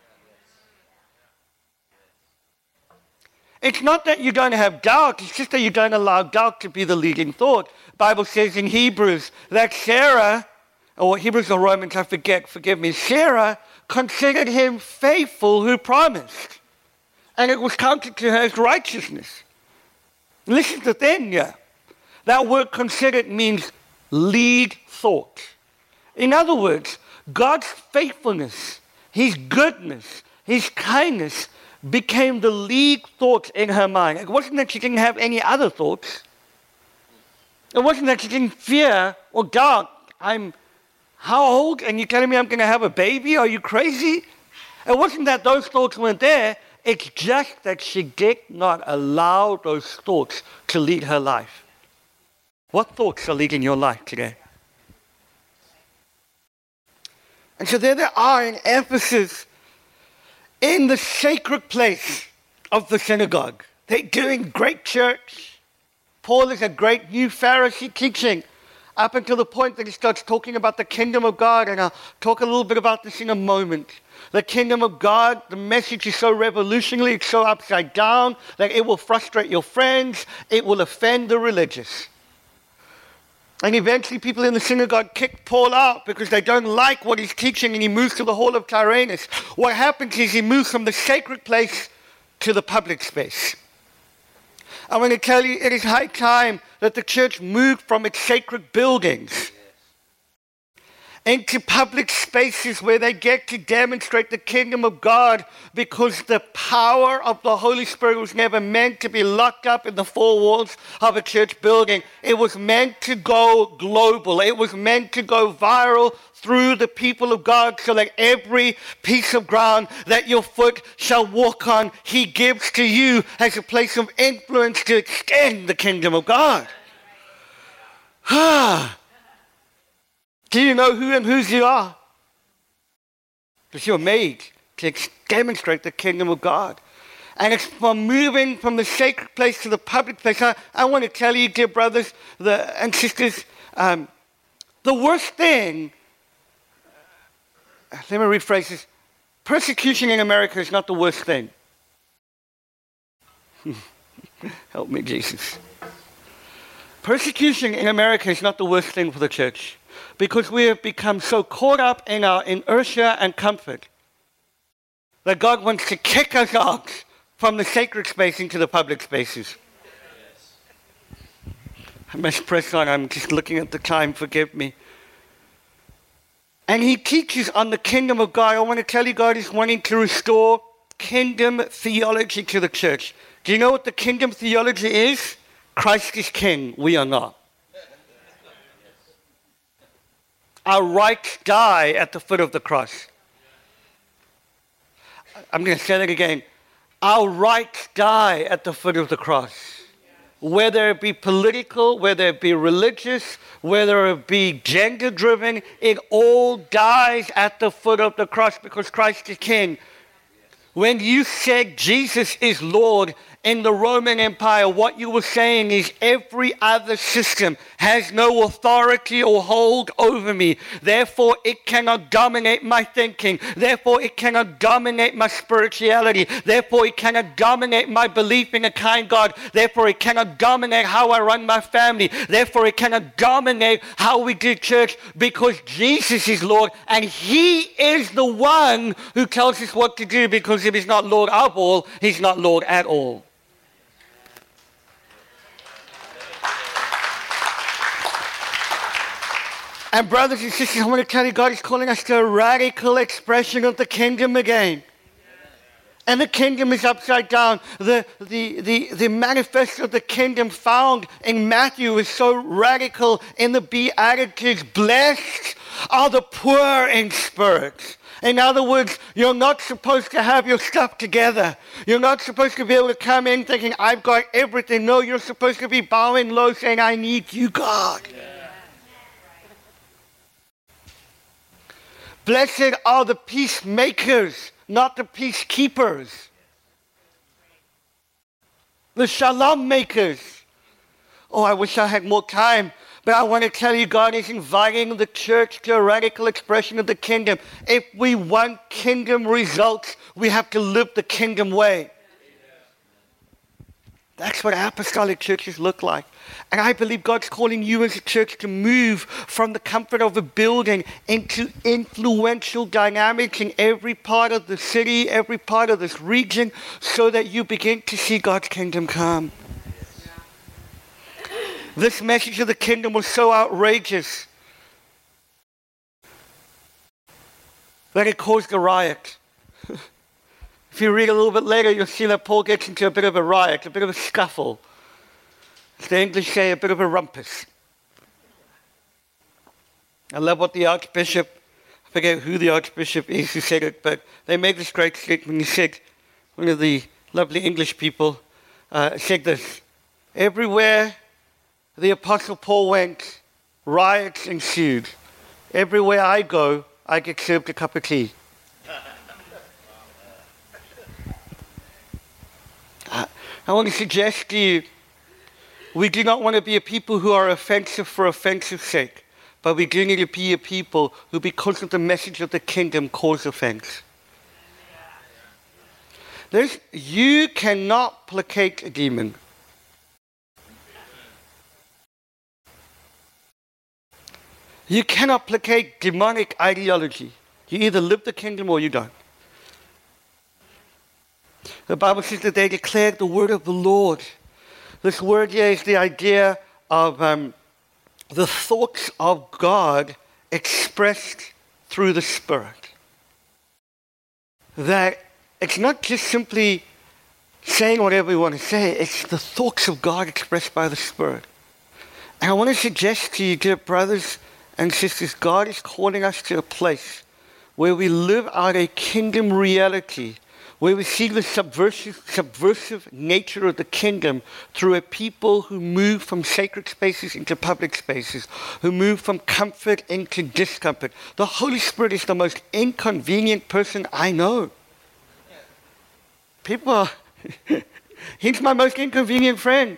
It's not that you don't have doubt, it's just that you don't allow doubt to be the leading thought. The Bible says in Hebrews that Sarah, or Hebrews or Romans, I forget, forgive me, Sarah considered him faithful who promised. And it was counted to her as righteousness. Listen to the thing here. That word considered means lead thought. In other words, God's faithfulness, his goodness, his kindness became the lead thought in her mind. It wasn't that she didn't have any other thoughts. It wasn't that she didn't fear or doubt. I'm how old? And you're telling me I'm going to have a baby? Are you crazy? It wasn't that those thoughts weren't there. It's just that she did not allow those thoughts to lead her life. What thoughts are leading your life today? And so there they are in Ephesus, in the sacred place of the synagogue. They're doing great church. Paul is a great new Pharisee teaching up until the point that he starts talking about the kingdom of God, and I'll talk a little bit about this in a moment. The kingdom of God, the message is so revolutionary, it's so upside down that it will frustrate your friends, it will offend the religious. And eventually people in the synagogue kick Paul out because they don't like what he's teaching, and he moves to the hall of Tyrannus. What happens is he moves from the sacred place to the public space. I want to tell you, it is high time that the church moved from its sacred buildings into public spaces where they get to demonstrate the kingdom of God, because the power of the Holy Spirit was never meant to be locked up in the four walls of a church building. It was meant to go global. It was meant to go viral through the people of God, so that every piece of ground that your foot shall walk on, he gives to you as a place of influence to extend the kingdom of God. Do you know who and whose you are? Because you're made to demonstrate the kingdom of God. And it's from moving from the sacred place to the public place. I want to tell you, dear brothers and sisters, the worst thing, let me rephrase this, persecution in America is not the worst thing. Help me, Jesus. Persecution in America is not the worst thing for the church, because we have become so caught up in our inertia and comfort that God wants to kick us out from the sacred space into the public spaces. I must press on. I'm just looking at the time. Forgive me. And he teaches on the kingdom of God. I want to tell you, God is wanting to restore kingdom theology to the church. Do you know what the kingdom theology is? Christ is king. We are not. Our rights die at the foot of the cross. I'm going to say that again. Our rights die at the foot of the cross. Whether it be political, whether it be religious, whether it be gender-driven, it all dies at the foot of the cross, because Christ is king. When you said Jesus is Lord, In the Roman Empire, what you were saying is every other system has no authority or hold over me. Therefore, it cannot dominate my thinking. Therefore, it cannot dominate my spirituality. Therefore, it cannot dominate my belief in a kind God. Therefore, it cannot dominate how I run my family. Therefore, it cannot dominate how we do church, because Jesus is Lord and He is the one who tells us what to do, because if He's not Lord of all, He's not Lord at all. And brothers and sisters, I want to tell you, God is calling us to a radical expression of the kingdom again. And the kingdom is upside down. The manifesto of the kingdom found in Matthew is so radical in the Beatitudes. Blessed are the poor in spirit. In other words, you're not supposed to have your stuff together. You're not supposed to be able to come in thinking, I've got everything. No, you're supposed to be bowing low saying, I need you, God. Yeah. Blessed are the peacemakers, not the peacekeepers. The shalom makers. Oh, I wish I had more time. But I want to tell you, God is inviting the church to a radical expression of the kingdom. If we want kingdom results, we have to live the kingdom way. That's what apostolic churches look like. And I believe God's calling you as a church to move from the comfort of a building into influential dynamics in every part of the city, every part of this region, so that you begin to see God's kingdom come. This message of the kingdom was so outrageous that it caused a riot. If you read a little bit later, you'll see that Paul gets into a bit of a riot, a bit of a scuffle. As the English say, a bit of a rumpus. I love what the Archbishop, I forget who the Archbishop is who said it, but they made this great statement. He said, one of the lovely English people said this: everywhere the Apostle Paul went, riots ensued. Everywhere I go, I get served a cup of tea. I want to suggest to you, we do not want to be a people who are offensive for offensive's sake, but we do need to be a people who, because of the message of the kingdom, cause offense. You cannot placate a demon. You cannot placate demonic ideology. You either live the kingdom or you don't. The Bible says that they declared the word of the Lord. This word here is the idea of the thoughts of God expressed through the Spirit. That it's not just simply saying whatever we want to say, it's the thoughts of God expressed by the Spirit. And I want to suggest to you, dear brothers and sisters, God is calling us to a place where we live out a kingdom reality, where we see the subversive nature of the kingdom through a people who move from sacred spaces into public spaces, who move from comfort into discomfort. The Holy Spirit is the most inconvenient person I know. He's my most inconvenient friend.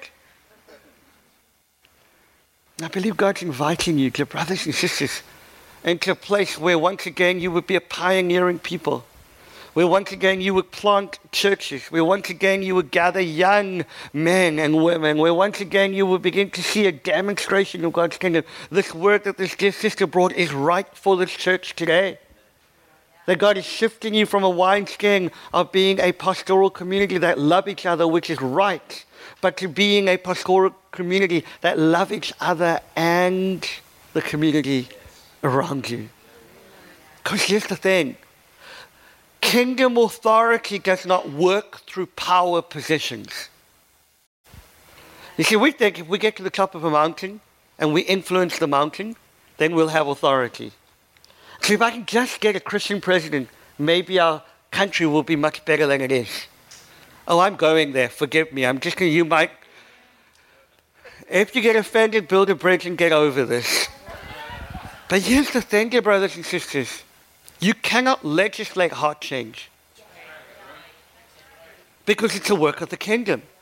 I believe God's inviting you, dear brothers and sisters, into a place where once again you would be a pioneering people, where once again you would plant churches, where once again you would gather young men and women, where once again you would begin to see a demonstration of God's kingdom. This word that this dear sister brought is right for this church today. That God is shifting you from a wineskin of being a pastoral community that love each other, which is right, but to being a pastoral community that love each other and the community around you. Because here's the thing. Kingdom authority does not work through power positions. You see, we think if we get to the top of a mountain and we influence the mountain, then we'll have authority. So if I can just get a Christian president, maybe our country will be much better than it is. Oh, I'm going there. Forgive me. You might. If you get offended, build a bridge and get over this. But here's the thing, dear brothers and sisters. You cannot legislate heart change. Because it's a work of the kingdom.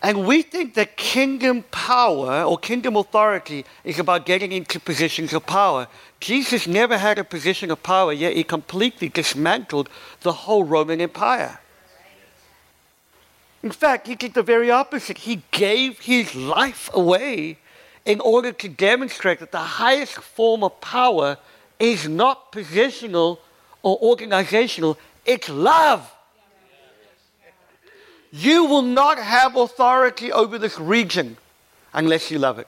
And we think that kingdom power or kingdom authority is about getting into positions of power. Jesus never had a position of power, yet he completely dismantled the whole Roman Empire. In fact, he did the very opposite. He gave his life away in order to demonstrate that the highest form of power is not positional or organizational, it's love. You will not have authority over this region unless you love it.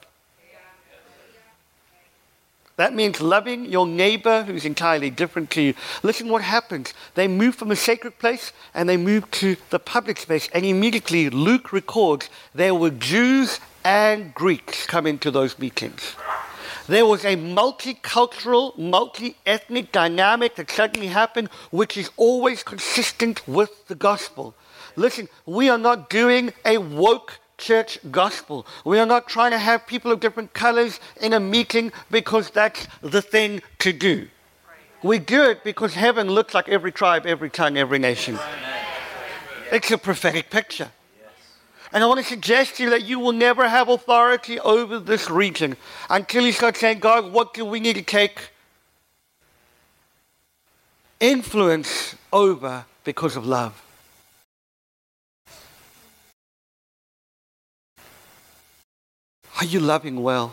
That means loving your neighbor who's entirely different to you. Listen what happens. They move from a sacred place and they move to the public space. And immediately Luke records there were Jews and Greeks come into those meetings. There was a multicultural, multi-ethnic dynamic that suddenly happened, which is always consistent with the gospel. Listen, we are not doing a woke church gospel. We are not trying to have people of different colors in a meeting because that's the thing to do. We do it because heaven looks like every tribe, every tongue, every nation. It's a prophetic picture. And I want to suggest to you that you will never have authority over this region until you start saying, God, what do we need to take influence over because of love? Are you loving well?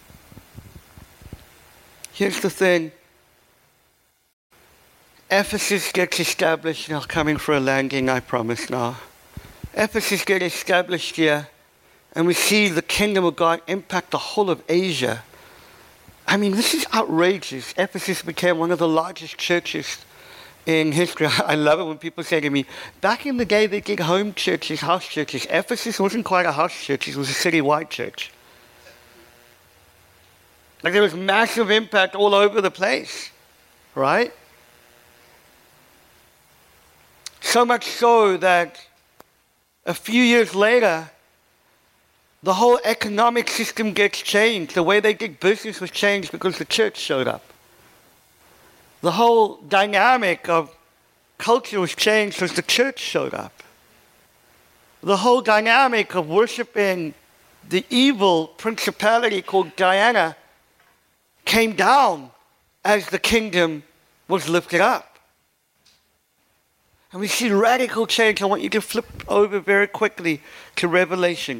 Here's the thing. Ephesus gets established. Now, coming for a landing, I promise now. Ephesus gets established here, and we see the kingdom of God impact the whole of Asia. I mean, this is outrageous. Ephesus became one of the largest churches in history. I love it when people say to me, back in the day they did home churches, house churches. Ephesus wasn't quite a house church, it was a city-wide church. Like there was massive impact all over the place, right? So much so that a few years later, the whole economic system gets changed. The way they did business was changed because the church showed up. The whole dynamic of culture was changed because the church showed up. The whole dynamic of worshiping the evil principality called Diana came down as the kingdom was lifted up. And we see radical change. I want you to flip over very quickly to Revelation.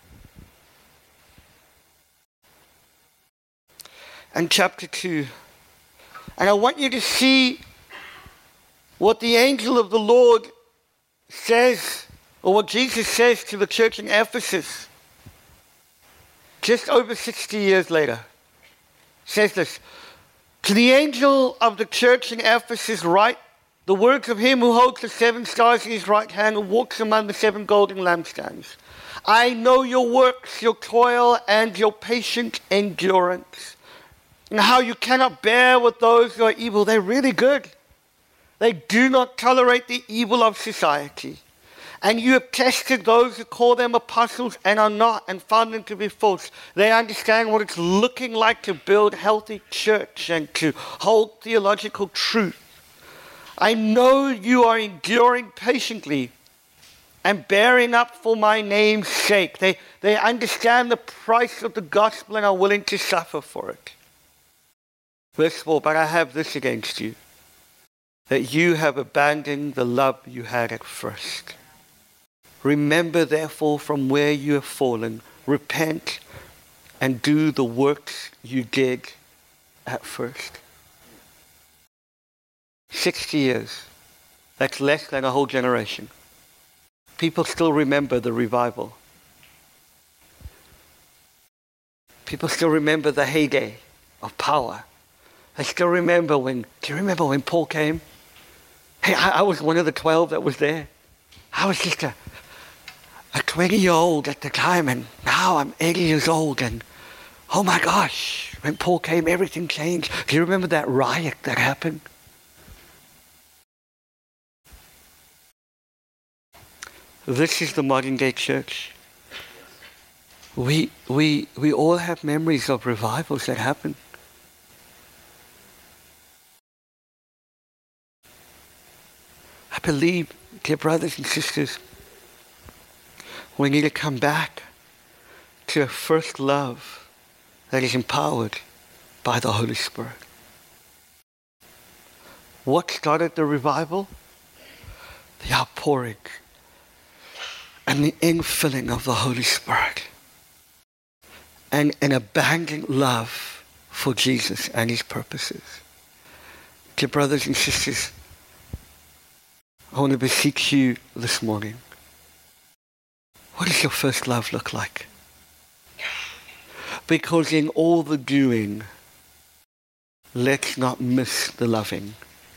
And chapter 2. And I want you to see what the angel of the Lord says, or what Jesus says to the church in Ephesus, just over 60 years later. Says this, to the angel of the church in Ephesus write the words of him who holds the 7 stars in his right hand and walks among the 7 golden lampstands. I know your works, your toil, and your patient endurance, and how you cannot bear with those who are evil. They're really good. They do not tolerate the evil of society. And you have tested those who call them apostles and are not, and found them to be false. They understand what it's looking like to build healthy church and to hold theological truth. I know you are enduring patiently and bearing up for my name's sake. They understand the price of the gospel and are willing to suffer for it. Verse 4, but I have this against you, that you have abandoned the love you had at first. Remember, therefore, from where you have fallen, repent and do the works you did at first. 60 years. That's less than a whole generation. People still remember the revival. People still remember the heyday of power. They still remember do you remember when Paul came? Hey, I was one of the 12 that was there. I was just a 20-year-old at the time, and now I'm 80 years old, and oh my gosh, when Paul came, everything changed. Do you remember that riot that happened? This is the modern day church. We all have memories of revivals that happened. I believe, dear brothers and sisters, We need to come back to a first love that is empowered by the Holy Spirit. What started the revival? The outpouring and the infilling of the Holy Spirit. And an abandoned love for Jesus and his purposes. Dear brothers and sisters, I want to beseech you this morning. What does your first love look like? Because in all the doing, let's not miss the loving.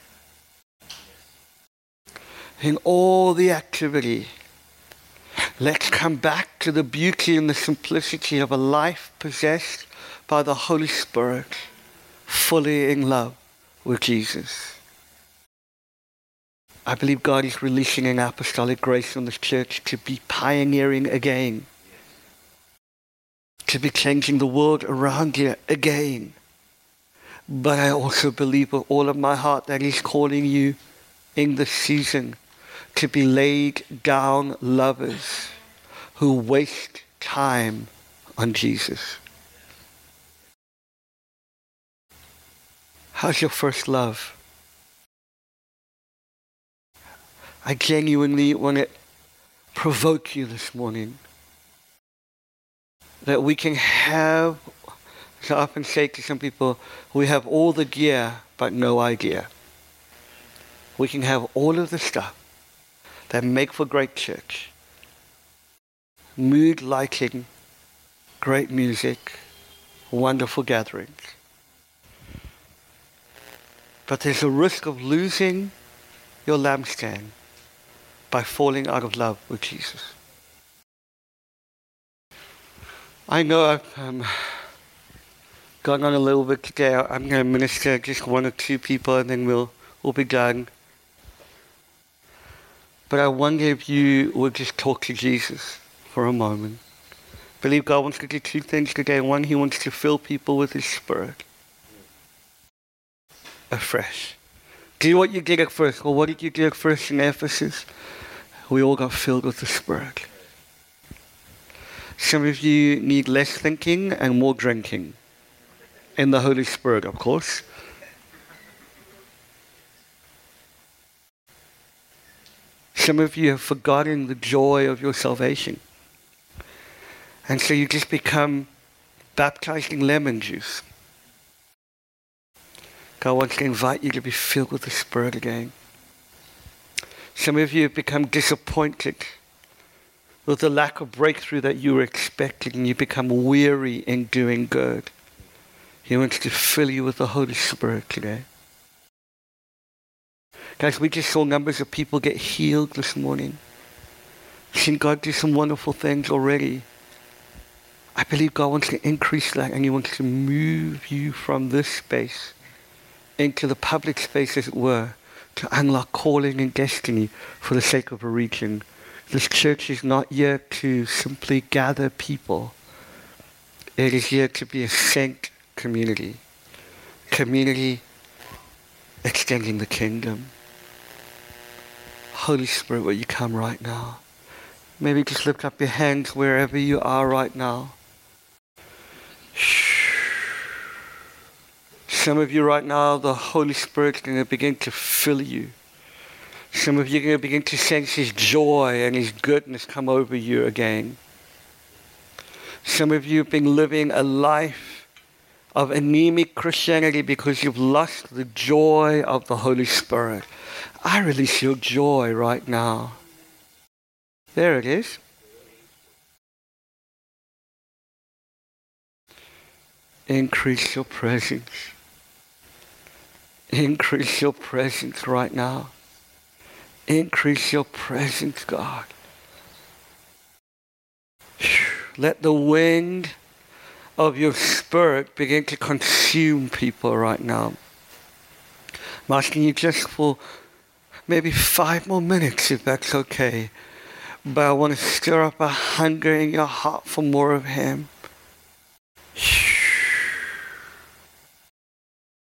In all the activity, let's come back to the beauty and the simplicity of a life possessed by the Holy Spirit, fully in love with Jesus. I believe God is releasing an apostolic grace on this church to be pioneering again, to be changing the world around you again. But I also believe with all of my heart that he's calling you in this season to be laid down lovers who waste time on Jesus. How's your first love? I genuinely want to provoke you this morning that we can have, as I often say to some people, we have all the gear but no idea. We can have all of the stuff that make for great church. Mood lighting, great music, wonderful gatherings. But there's a risk of losing your lampstand by falling out of love with Jesus. I know I've gone on a little bit today. I'm going to minister just one or two people and then we'll be done. But I wonder if you would just talk to Jesus for a moment. I believe God wants to do two things today. One, he wants to fill people with his Spirit afresh. Do what you did at first. Well, what did you do at first in Ephesus? We all got filled with the Spirit. Some of you need less thinking and more drinking. In the Holy Spirit, of course. Some of you have forgotten the joy of your salvation. And so you just become baptized in lemon juice. God wants to invite you to be filled with the Spirit again. Some of you have become disappointed with the lack of breakthrough that you were expecting, and you become weary in doing good. He wants to fill you with the Holy Spirit today. Guys, we just saw numbers of people get healed this morning. We've seen God do some wonderful things already. I believe God wants to increase that, and he wants to move you from this space into the public space, as it were, to unlock calling and destiny for the sake of a region. This church is not here to simply gather people. It is here to be a sent community. Community extending the kingdom. Holy Spirit, will you come right now? Maybe just lift up your hands wherever you are right now. Some of you right now, the Holy Spirit's going to begin to fill you. Some of you are going to begin to sense his joy and his goodness come over you again. Some of you have been living a life of anemic Christianity because you've lost the joy of the Holy Spirit. I release your joy right now. There it is. Increase your presence. Increase your presence right now. Increase your presence, God. Let the wind of your Spirit begin to consume people right now. I'm asking you just for maybe 5 more minutes, if that's okay. But I want to stir up a hunger in your heart for more of him.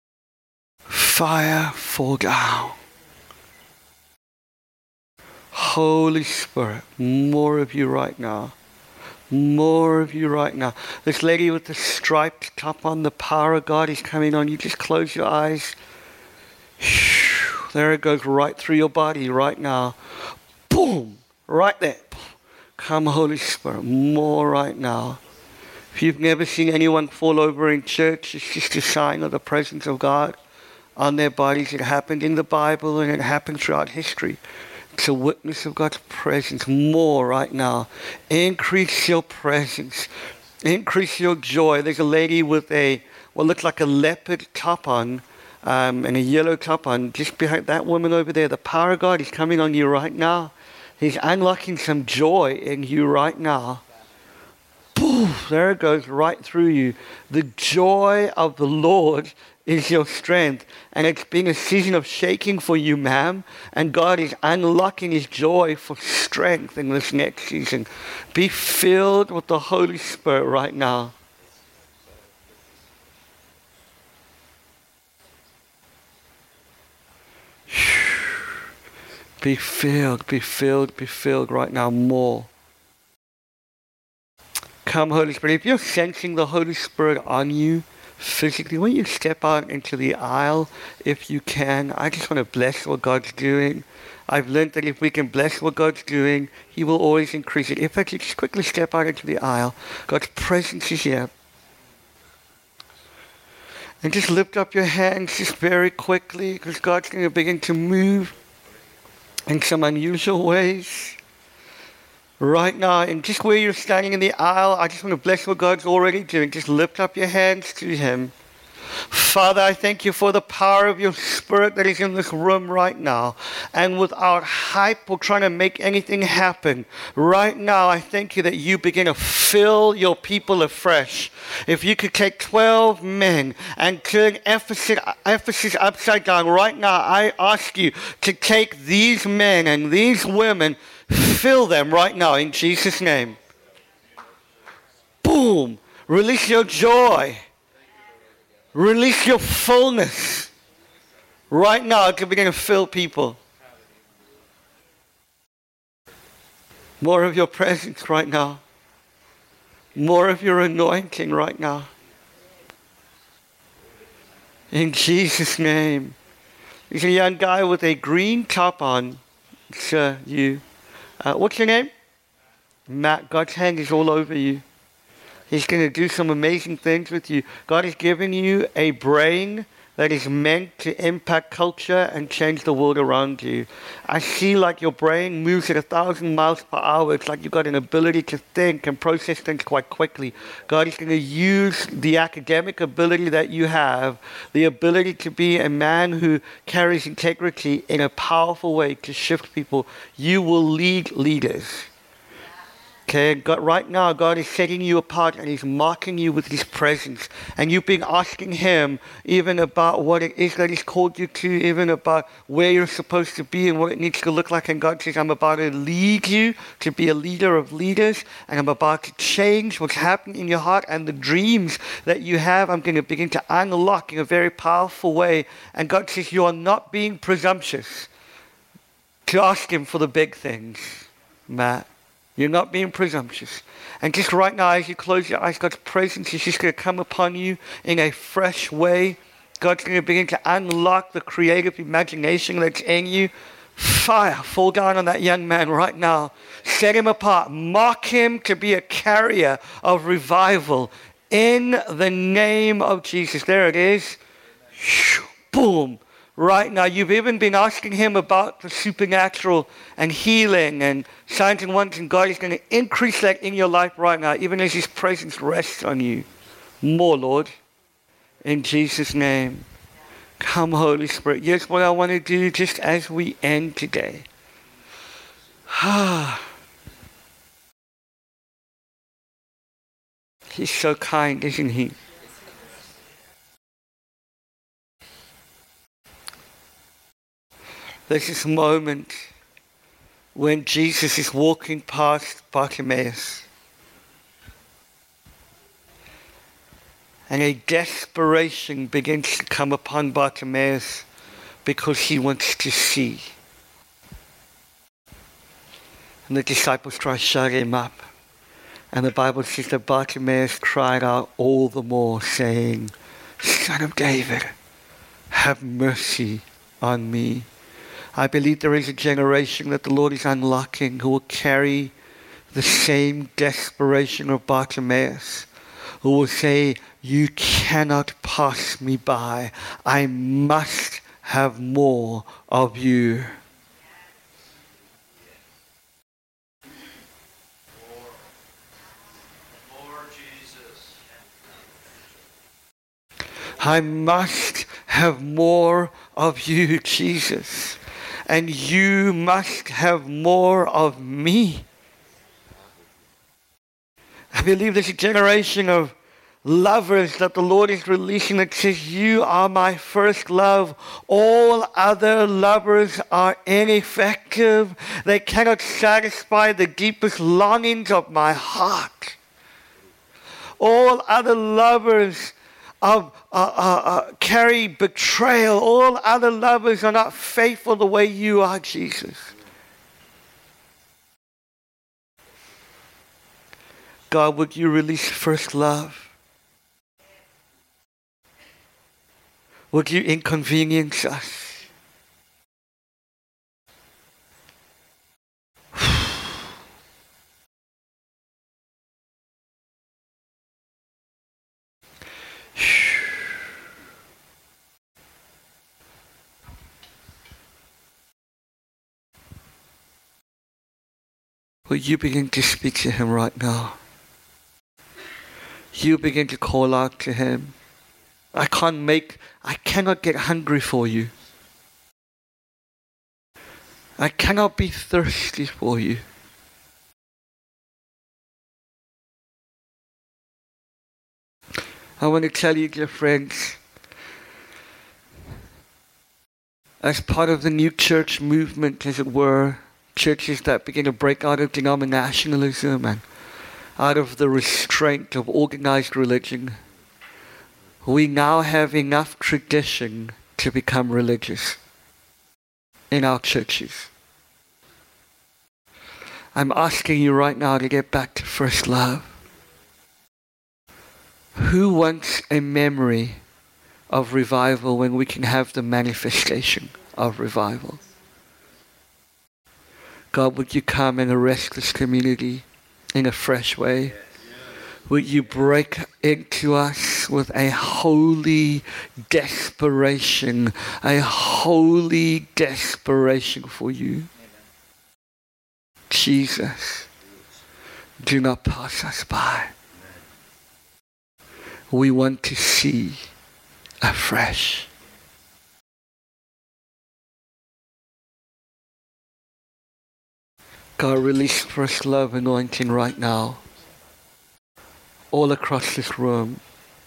Fire fall down. Holy Spirit, more of you right now. More of you right now. This lady with the striped top on, the power of God is coming on you. Just close your eyes. There it goes right through your body right now. Boom! Right there. Come, Holy Spirit, more right now. If you've never seen anyone fall over in church, it's just a sign of the presence of God on their bodies. It happened in the Bible and it happened throughout history. It's a witness of God's presence. More right now. Increase your presence. Increase your joy. There's a lady with what looks like a leopard top on and a yellow top on. Just behind that woman over there, the power of God is coming on you right now. He's unlocking some joy in you right now. Poof, there it goes right through you. The joy of the Lord is your strength. And it's been a season of shaking for you, ma'am. And God is unlocking his joy for strength in this next season. Be filled with the Holy Spirit right now. Be filled right now more. Come, Holy Spirit. If you're sensing the Holy Spirit on you physically, when you step out into the aisle, if you can, I just want to bless what God's doing. I've learned that if we can bless what God's doing, he will always increase it. If I could just quickly step out into the aisle, God's presence is here. And just lift up your hands just very quickly, because God's going to begin to move in some unusual ways. Right now, and just where you're standing in the aisle, I just want to bless what God's already doing. Just lift up your hands to him. Father, I thank you for the power of your Spirit that is in this room right now. And without hype or trying to make anything happen, right now I thank you that you begin to fill your people afresh. If you could take 12 men and turn Ephesus upside down right now, I ask you to take these men and these women, fill them right now in Jesus' name. Boom! Release your joy. Release your fullness. Right now to begin to fill people. More of your presence right now. More of your anointing right now. In Jesus' name. There's a young guy with a green top on. Sir, you. What's your name? Matt. God's hand is all over you. He's going to do some amazing things with you. God is giving you a brain that is meant to impact culture and change the world around you. I see like your brain moves at 1,000 miles per hour. It's like you've got an ability to think and process things quite quickly. God is going to use the academic ability that you have, the ability to be a man who carries integrity in a powerful way to shift people. You will lead leaders. Okay, God, right now, God is setting you apart and he's marking you with his presence. And you've been asking him even about what it is that he's called you to, even about where you're supposed to be and what it needs to look like. And God says, I'm about to lead you to be a leader of leaders. And I'm about to change what's happening in your heart and the dreams that you have. I'm going to begin to unlock in a very powerful way. And God says, you are not being presumptuous to ask him for the big things, Matt. You're not being presumptuous. And just right now, as you close your eyes, God's presence is just going to come upon you in a fresh way. God's going to begin to unlock the creative imagination that's in you. Fire, fall down on that young man right now. Set him apart. Mark him to be a carrier of revival in the name of Jesus. There it is. Boom. Right now, you've even been asking him about the supernatural and healing and signs and wonders, and God is going to increase that in your life right now, even as his presence rests on you. More, Lord, in Jesus' name. Come, Holy Spirit. Here's what I want to do just as we end today. He's so kind, isn't he? There's this moment when Jesus is walking past Bartimaeus. And a desperation begins to come upon Bartimaeus because he wants to see. And the disciples try to shut him up. And the Bible says that Bartimaeus cried out all the more, saying, Son of David, have mercy on me. I believe there is a generation that the Lord is unlocking who will carry the same desperation of Bartimaeus, who will say, you cannot pass me by. I must have more of you. I must have more of you, Jesus. And you must have more of me. I believe there's a generation of lovers that the Lord is releasing that says, you are my first love. All other lovers are ineffective. They cannot satisfy the deepest longings of my heart. All other lovers carry betrayal. All other lovers are not faithful the way you are, Jesus. God, would you release first love? Would you inconvenience us? Will you begin to speak to him right now? You begin to call out to him. I cannot get hungry for you. I cannot be thirsty for you. I want to tell you, dear friends, as part of the new church movement, as it were, churches that begin to break out of denominationalism and out of the restraint of organized religion, we now have enough tradition to become religious in our churches. I'm asking you right now to get back to first love. Who wants a memory of revival when we can have the manifestation of revival? God, would you come and arrest this community in a fresh way? Would you break into us with a holy desperation for you? Jesus, do not pass us by. We want to see afresh. God, release first love anointing right now, all across this room.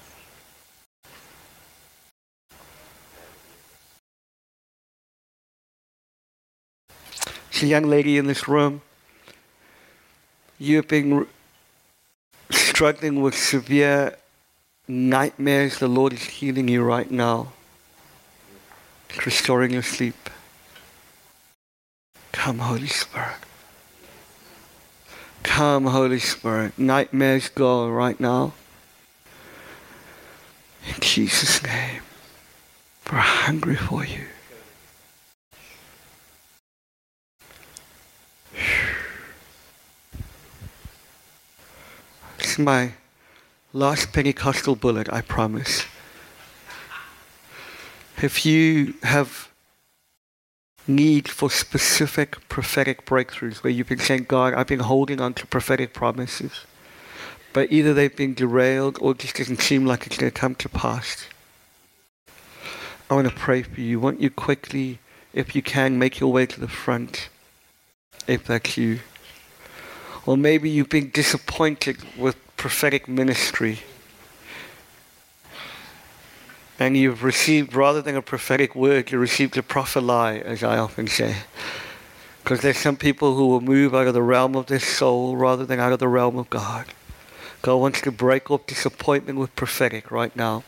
There's a young lady in this room. You've been struggling with severe nightmares. The Lord is healing you right now. He's restoring your sleep. Come, Holy Spirit. Come, Holy Spirit. Nightmares go right now. In Jesus' name. We're hungry for you. This is my last Pentecostal bullet, I promise. If you have need for specific prophetic breakthroughs where you've been saying, God, I've been holding on to prophetic promises, but either they've been derailed or it just doesn't seem like it's going to come to pass, I want to pray for you. I want you quickly, if you can, make your way to the front, if that's you. Or maybe you've been disappointed with prophetic ministry and you've received, rather than a prophetic word, you received a prophecy, as I often say. Because there's some people who will move out of the realm of their soul rather than out of the realm of God. God wants to break up disappointment with prophetic right now.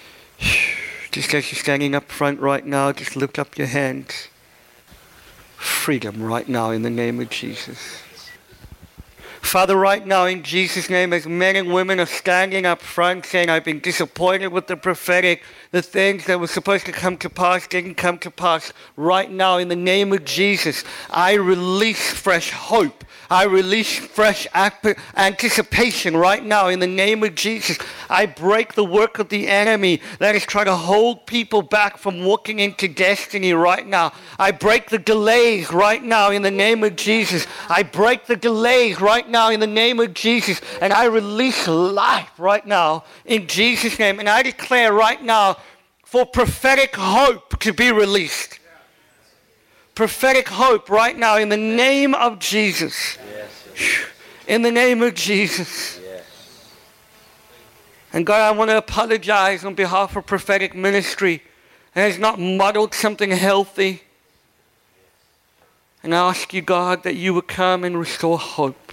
Just as you're standing up front right now, just lift up your hands. freedom right now in the name of Jesus. Father, right now in Jesus' name, as men and women are standing up front saying, I've been disappointed with the prophetic, the things that were supposed to come to pass didn't come to pass. Right now, in the name of Jesus, I release fresh hope. I release fresh anticipation right now in the name of Jesus. I break the work of the enemy that is trying to hold people back from walking into destiny right now. I break the delays right now in the name of Jesus. I break the delays right now in the name of Jesus. And I release life right now in Jesus' name. And I declare right now for prophetic hope to be released. Prophetic hope right now in the name of Jesus. In the name of Jesus. And God, I want to apologize on behalf of prophetic ministry that has not modeled something healthy. And I ask you, God, that you would come and restore hope.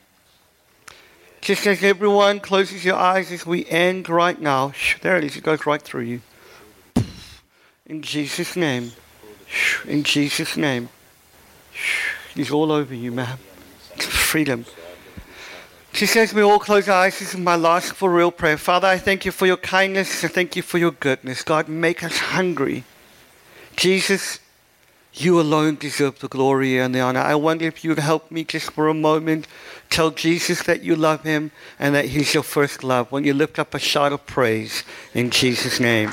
Just as everyone closes your eyes as we end right now. There it is, it goes right through you. In Jesus' name. In Jesus' name. He's all over you, man. Freedom. Just as we all close our eyes, this is my last for real prayer. Father, I thank you for your kindness. I thank you for your goodness. God, make us hungry. Jesus, you alone deserve the glory and the honor. I wonder if you would help me just for a moment. Tell Jesus that you love him and that he's your first love. When you lift up a shout of praise in Jesus' name.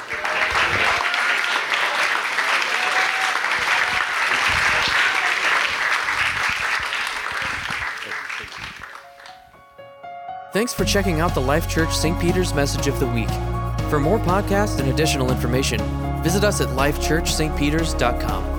Thanks for checking out the Life Church St. Peter's Message of the Week. For more podcasts and additional information, visit us at lifechurchstpeters.com.